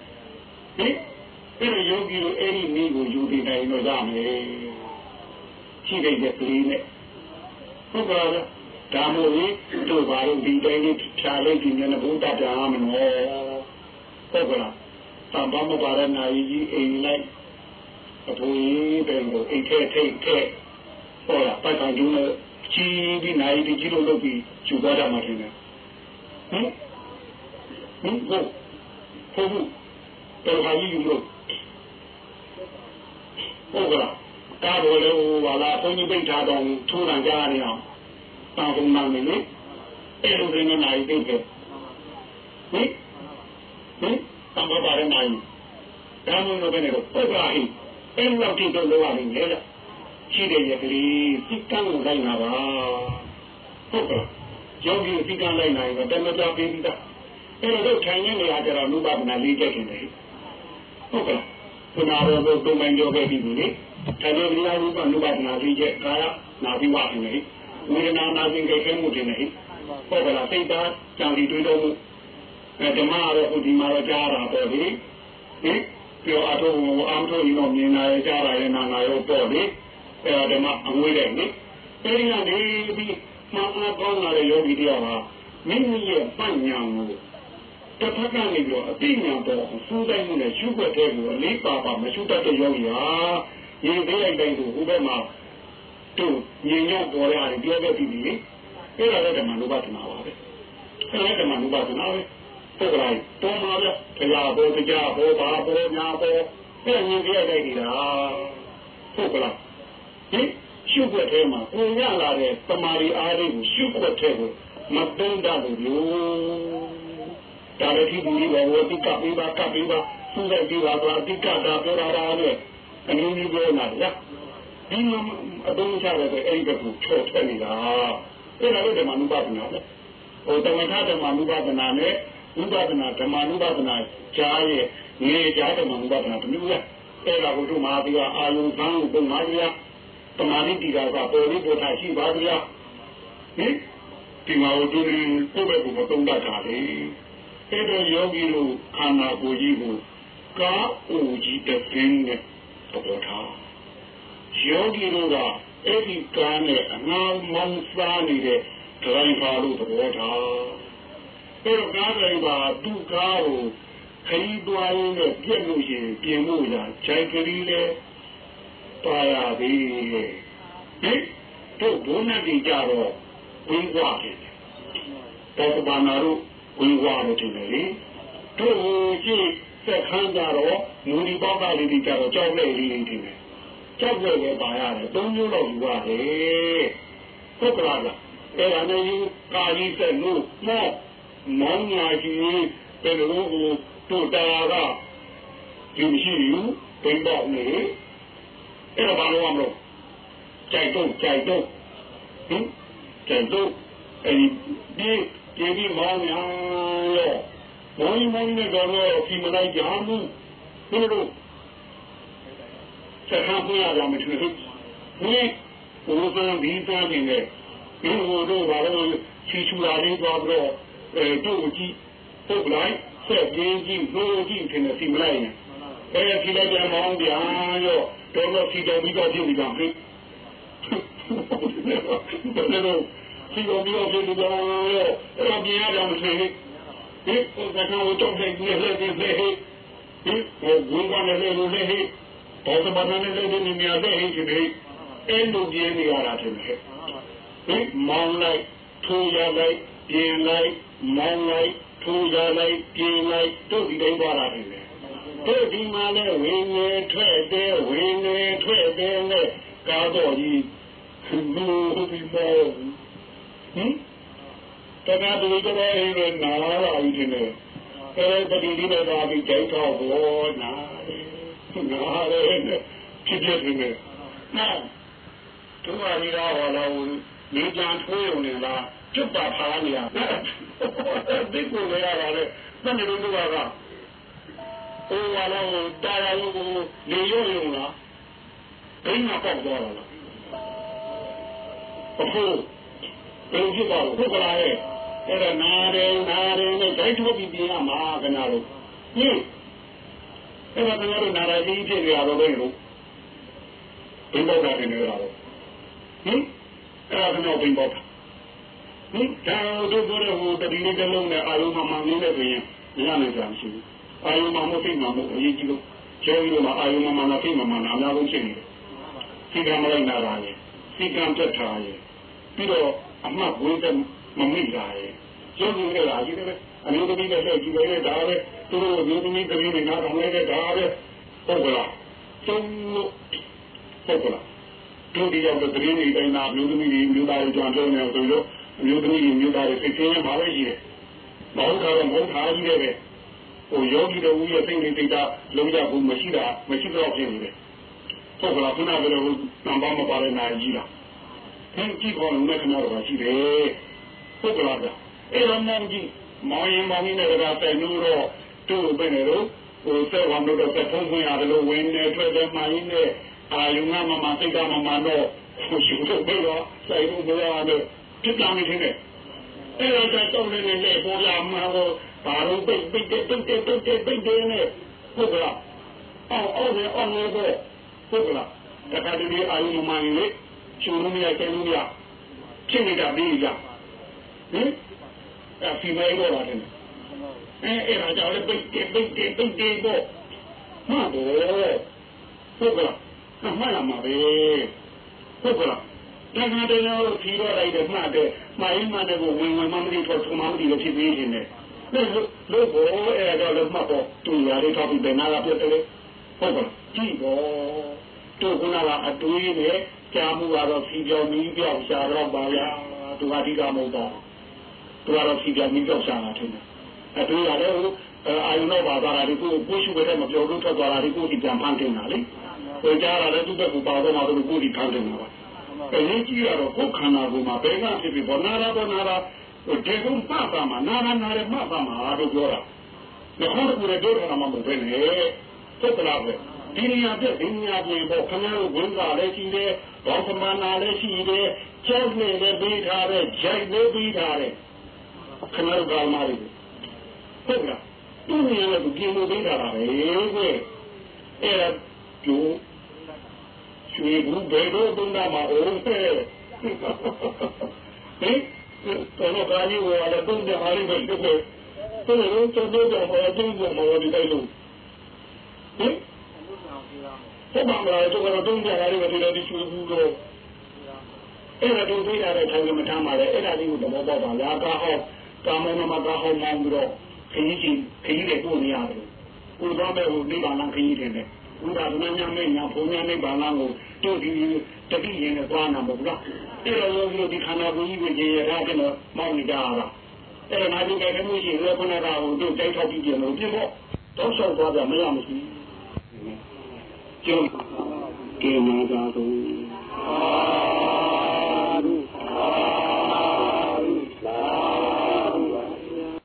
အဲ့ဒီယောဂီတို့အဲ့ဒီနည်းကိုယူတည်နိုင်တော့ရမယ်ရှိတဲ့ကလေးနဲ့ဟုတ်ပါလားဒါမို့တို့ဘာလို့ဒီတိုင်းလေးဖြာလိုက်ပြီးနေဘုဒ္ဓတရားမလို့ဟုတ်ကလားသံဃာမပါရနာကြီးအိမ်လိုက်အဖိုးကြီးတယ်ကိုအိတ်ထဲထိတ်ထဲဟောလာပတ်ကောင်ကျူးနဲ့ကြီးပြီးနိုင်ပြီးကြီးလို့လုပ်ပြီးကျူသွားကြမှာတင်တယ်ဟင်ဟုတ်တော်ဟာကြီးယူလို့ဟုတ်ကလားတားတော်လည်းဟိုပါလားဘုန်းကြီးပိတ်ထားတော့ထိုးတန်ကြရအောင်တာဘုံမှန်နေလေအဲ့လိုတွေနဲ့နိုင်ပြီးတယ်ဟင်သံဃာပါရနိုင်ဒါမှမဟုတ်ဘယ်နဲ့တော့ပုဂ္ဂလာဟိအဲ့လောက်တိတော့လောက်ရနေလေရှိတဲ့ရကလေးစိတ်ကန်းကိုလိုက်လာပါဟုတ်ကဲ့ယောဂီစိတ်ကန်းလိုက်နိုင်တော့တမကြပေးပြီးသားအဲ့တော့ထိုင်နေနေရကြတော့လူပဒနာလေးချက်နေတယ်ဟုတ်ကဲ့ခုနကတော့တုံးပိုင်းကြောခဲ့ပြီလေထိုင်နေနေရလူပလူပဒနာလေးချက်ကာယနာပြီးပါနေဝေဒနာနာခြင်းကြိတ်မှုတင်နေဟုတ်ကဲ့လားစိတ်သားကြံပြီးတွေးတော့မှုဓမ္မတော့ဟိုဒီမှာတော့ကြားတာပေါ့လေဟင်ပြောအထုံးအောင်ထုံးရင်တော့မြင်လာရကြားလာရနာလာရောပေါ့လေအဲဓမ္မအငွေးတယ်နိအဲဒီကနေပြီးမှန်မှန်ကောင်းလာတဲ့ယောဂီတရားဟာမိမိရဲ့ပညာကိုတစ်ဖက်ကနေပြီးတော့အသိဉာဏ်ပေါ်စူးစိုက်မှုနဲ့ရှုွက်တဲ့ကိုအလေးပါမရှုတတ်တဲ့ယောဂီဟာရင်သေးလိုက်တိုင်းကိုဟိုဘက်မှာတို့ညင်ညောပေါ်ရတယ်ပြောခဲ့ပြီးပြီအဲ့ဒါလည်းဓမ္မနုပါဒနာပါပဲအဲ့ဒါလည်းဓမ္မနုပါဒနာပဲပုဂ္ဂလာတော်မှာဗျတရားဘောတရားဘောဘာဘောညာဘောအဲ့ညင်သေးလိုက်နေတာပုဂ္ဂလာဟင်ရှုွက်တဲ့မှာကိုရလာတဲ့တမာရီအားလေးကိုရှုွက်တဲ့ကိုမတုံးတတ်လို့ဒါလည်းဒီဘူးလေးဘောဝတိကပေးပါကပ်ပေးပါစူးစိုက်ပေးပါတော့အတိကတာပြောတာနဲ့အနည်းနည်းပြောနေတာဗျဒီမှာအတုံးချတဲ့အဲ့ဒီကိုချော့ထွက်နေတာအဲ့ဒါလည်းဓမ္မနုပါဒနာပဲဟိုတမထဓမ္မနုပါဒနာနဲ့ဥပဒနာဓမ္မနုပါဒနာကြားရဲ့နေကြားဓမ္မနုပါဒနာတမျိုးလားအဲ့ဒါကိုတို့မဟာသီလအာယုံသံကိုပုံပါရတမာတိတိတာကပေါ်လေးပေါ်ထားရှိပါသလားဟင်ဒီမှာတို့ကိုယ့်ဘက်ကိုမတုံးတတ်တာလေအဲ့တော့ယောဂီတို့ခန္ဓာကိုယ်ကြီးကိုကာအိုကြီးတဲ့ပြင်းနဲ့ပေါ်ထားယောဂီတို့ကအဲ့ဒီကားနဲ့အငါမောင်းစားနေတဲ့ဒရိုင်ဘာလို့သဘောထားအဲ့တော့ကားဒရိုင်ဘာသူ့ကားကိုခရီးသွားရင်းနဲ့ပြက်လို့ရှိရင်ပြင်ဖို့ရဂျိုက်ကလေးလဲပါရပြီတို့ဘုန်းနဲ့ကြကြတော့ဝင်းကွာတယ်တော်ဘာနာတို့ဝင်းကွာလို့ထင်တယ်လေတို့ရှိဆက်ခန်းကြတော့မူဒီပေါက်ကလေးတွေကြတော့ကြောက်လေလေးထင်တယ်ကြောက်လေပဲပါရတယ်၃မျိုးလောက်ယူရတယ်ဟုတ်ကလားအဲ့ဒါနဲ့ယူကာကြီးဆက်လို့မောင်းညာကြီးဘယ်လိုတို့တာကယူရှိယူဘယ်တော့နေအဲ့ဒါဘာလို့မလို့ကြိုက်တော့ဟင်ကြိုက်တော့အဲ့ဒီမောင်းညာရောမောင်းနေတော့ဒီမလိုက်ကြဘူးဘယ်လိုဆက်ခံပြရမှာမဖြစ်ဘူးဒီဘုရားဒီသားနေတယ်ဒီတို့ဘာလို့ချီချူလာလေးတော့တို့ကြည့်ပုတ်လိုက်ဆက်ပြင်းကြည့်လို့ကြည့်တယ်ဒီမလိုက်ရင်အဲ့ဒီလည်းကြမောင်းပြရောတော့စီတော်ပြီးတော့ပြုတ်ပြီးတော့ဘယ်လိုစီတော်ပြီးတော့ပြုတ်ပြီးတော့အဲ့ဒီရအောင်ဆိုရင်ဒီကတော့တော့တဲ့ကြီးလည်းဒီလေဒီဘုရားနဲ့လည်းလေတော့ဘာမှလည်းလည်းနေများတဲ့ဟိဒီအဲ့လိုပြင်းနေရတာတယ်ဒီမောင်းလိုက်ထိုးရလိုက်ပြင်းလိုက်မောင်းလိုက်ထိုးရလိုက်ပြင်းလိုက်တို့ဒီတိုင်းသွားတာတယ်တို့ဒီမှာလည်းဝင်းငယ်ထွက်တယ်နဲ့ကားတော်ကြီးလူဒီမောတကယ်လို့တော့အဲ့နာလာကြီးနေအဲ့ဒီဒီလိုသာပြီးကြိုက်တော့ဘောနာတယ်ဖြစ်နေတယ်နော်တို့ကဒီတော့ဟောတော့နေကြံထိုးရုံနဲ့လားကျွတ်ပါဖားနေရဒီကိုလေရတာလေတနေ့တို့ကဟိုလာတော့တာယာလို့နေရုံလားဘယ်မှာပေါ့သွားလားအခုဘယ်ဖြစ်သွားလို့ခလာရဲ့အဲ့ဒါနာတယ်နဲ့ဒိုက်ထုတ်ပြီးပြင်ရမှာကနာလို့ဟင်းအဲ့ဒါကလည်းနာရည်ဖြစ်ရတော့လို့ဘယ်တော့ကနေနေရတော့ဟင်အဲ့ဒါကတော့ဘယ်ပေါ့ဟင်ဒါတို့ပြောတဲ့ဟိုတတိယတစ်လုံးနဲ့အာယုံမှနေနေပြင်ရနိုင်ကြမှာရှိဘူးအာယုံမှမသိမှမအရေးကြီးလို့ကျဲလို့မှအာယုံမှနာသိမှမနာအများဆုံးဖြစ်နေတယ်စီကံမလိုက်နာတာလေစီကံပြတ်ထားရဲ့ပြီးတော့အမှတ်ဝေးတဲ့မမိတာရဲ့ကျုပ်ကလည်းအကြီးတယ်အမျိုးသမီးတွေလည်းကြည့်နေဒါပဲသူတို့အမျိုးသမီးတွေနဲ့နားထောင်နေတဲ့ဒါပဲဟုတ်ကလားကျုံလို့ဟုတ်ကလားတို့ဒီရောက်တဲ့သတင်းတွေတိုင်းနာမျိုးသမီးတွေမျိုးသားတွေကြောင်းပြောနေတော့လို့မျိုးသမီးတွေမျိုးသားတွေသိချင်းရမှာပဲရှိတယ်မဟုတ်တာတော့မဟုတ်တာကြီးတယ်ပဲဟိုယောဂီတို့ဦးရဲ့စိတ်တွေသိတာလုံးရဘူးမရှိတော့ဖြစ်နေတယ်ဟုတ်ကလားခုနကလည်းနံပါတ်မပါတဲ့နိုင်ကြီးလားသင်ကြည့်ပေါ်လို့လည်းခဏတော့ရှိတယ်ဟုတ်ကလားအဲ့တော့မောင်ကြီးမောင်ရင်နဲ့ကတိုင်လို့တော့တို့ပဲနေတော့ဟိုဆက်ဝမ်းတို့တော့ဖုံးဖွင့်ရတယ်လို့ဝင်နေထွက်တယ်မိုင်းနဲ့အာယုံကမစိတ်ကမတော့ရှိတော့ဘယ်တော့ဆိုင်လို့ပြောရတယ်ပြစ်တာနေတယ်အဲ့တော့နေလေပေါ်လာမှာတော့ဘာလို့ပိတ်နေဟုတ်ကလားအော်နေတော့ဟုတ်ကလားတခါတလေအာယုံမိုင်းလေကျုံလို့ရကျလို့ရဖြစ်နေတာပြီးကြဟင်အဲ့ဒီမဲတော့လာတယ်အဲ့ဒါကြောင့်လည်းပိတ်ပေါ့မှန်တယ်ဟုတ်ကလားမှန်လာမှာပဲဟုတ်ကလားတခါတည်းတော့ဖြီးတော့လိုက်တယ်မှတ်တယ်မိုင်းမှတဲ့ကိုဝင်မမသိတော့ထုံမမသိလို့ဖြစ်ပြီးနေတယ်လို့ဘောအဲ့ဒါလည်းမှတ်တော့သူရတဲ့ထောက်ပြီးဘယ်နာလာပြတ်တယ်ဟုတ်ကလားကြည့်တော့တို့ကလာအတွေးနဲ့ကြာမှုကတော့ဖြီးပြောင်းပြီးပြောင်းရှာတော့ပါလားသူအဓိကမဟုတ်တော့သူကတော့ဖြီးပြောင်းပြီးပြောင်းရှာတာထင်တယ်အတွေးရတယ်အာယုံတော့ပါသွားတာဒီကိုရှိခဲ့တဲ့မပြောလို့ထွက်သွားတာဒီကိုဒီပြန်ဖန်တင်တာလေဟိုကြားရတယ်သူ့ဘက်ကပါတော့မှသူကိုဒီဖန်တင်တာပါအရေးကြီးရတော့ကိုယ်ခန္ဓာကိုယ်မှာဘယ်ကဖြစ်ပြီးဘောနာရာဒီကုန်းပါပါမှာနာရမပါမှာတို့ပြောတာဒီခုကလည်းတို့တာမှမဟုတ်ပဲလေသုတ်လာပဲဒီနေရာပြဒီနေရာပြင်ပေါ့ခဏလို့ဝင်လာလဲရှိတယ်ဘောကမနာလည်းရှိတယ်ကျောင်းနဲ့လည်းပြီးထားတယ်ဂျိုက်လည်းပြီးထားတယ်ခဏလို့ကောင်းပါလိမ့်ဟုတ်လားသူ့နေရာကပြင်လို့ပြီးထားတာပဲကွအဲ့ဒါကျိုးရွှေဘူးဘယ်တော့တုန်းကမှအိုးဟဲ့ဟင်တော့ကာကြီးဝါလည်းတုန်းကအားလေးပဲဖြစ်တယ်သူတို့တော့တော့ဘာတုန်းကမှဒီတိုင်းလို့ဟင်ဟုတ်ပါမလားတော့တုန်းကအားလေးပဲဒီလိုဒီရွှေဘူးတော့အဲ့ဒါတို့သိရတဲ့ထိုင်ကမ္ဘာမှာလည်းအဲ့ဒါလေးကိုသဘောပေါက်ပါလားကာဟောကာမောနမကာဟောမောင်းပြီးတော့ခကြီးတွေပို့နေရတယ်ကိုသွားမဲ့ဟိုနိဗ္ဗာန်ခကြီးတွေနဲ့ဘုရားသနာညမဲ့ညာဘုံညာနိဗ္ဗာန်ကိုတို့ဒီတတိယနဲ့သွားနာမဟုတ်လားအဲ့တော့ယောဂီတို့ဒီခန္ဓာကိုယ်ကြီးကိုကျေရတာကျတော့မောင်းနေကြတာအဲ့ဒါနာကြည့်တဲ့မှုရှိရောခဏတာကိုတို့တိုက်ထောက်ပြီးပြင်လို့ပြဖို့တော့ဆောက်သွားကြမရမရှိကျုံကေနာသာတော့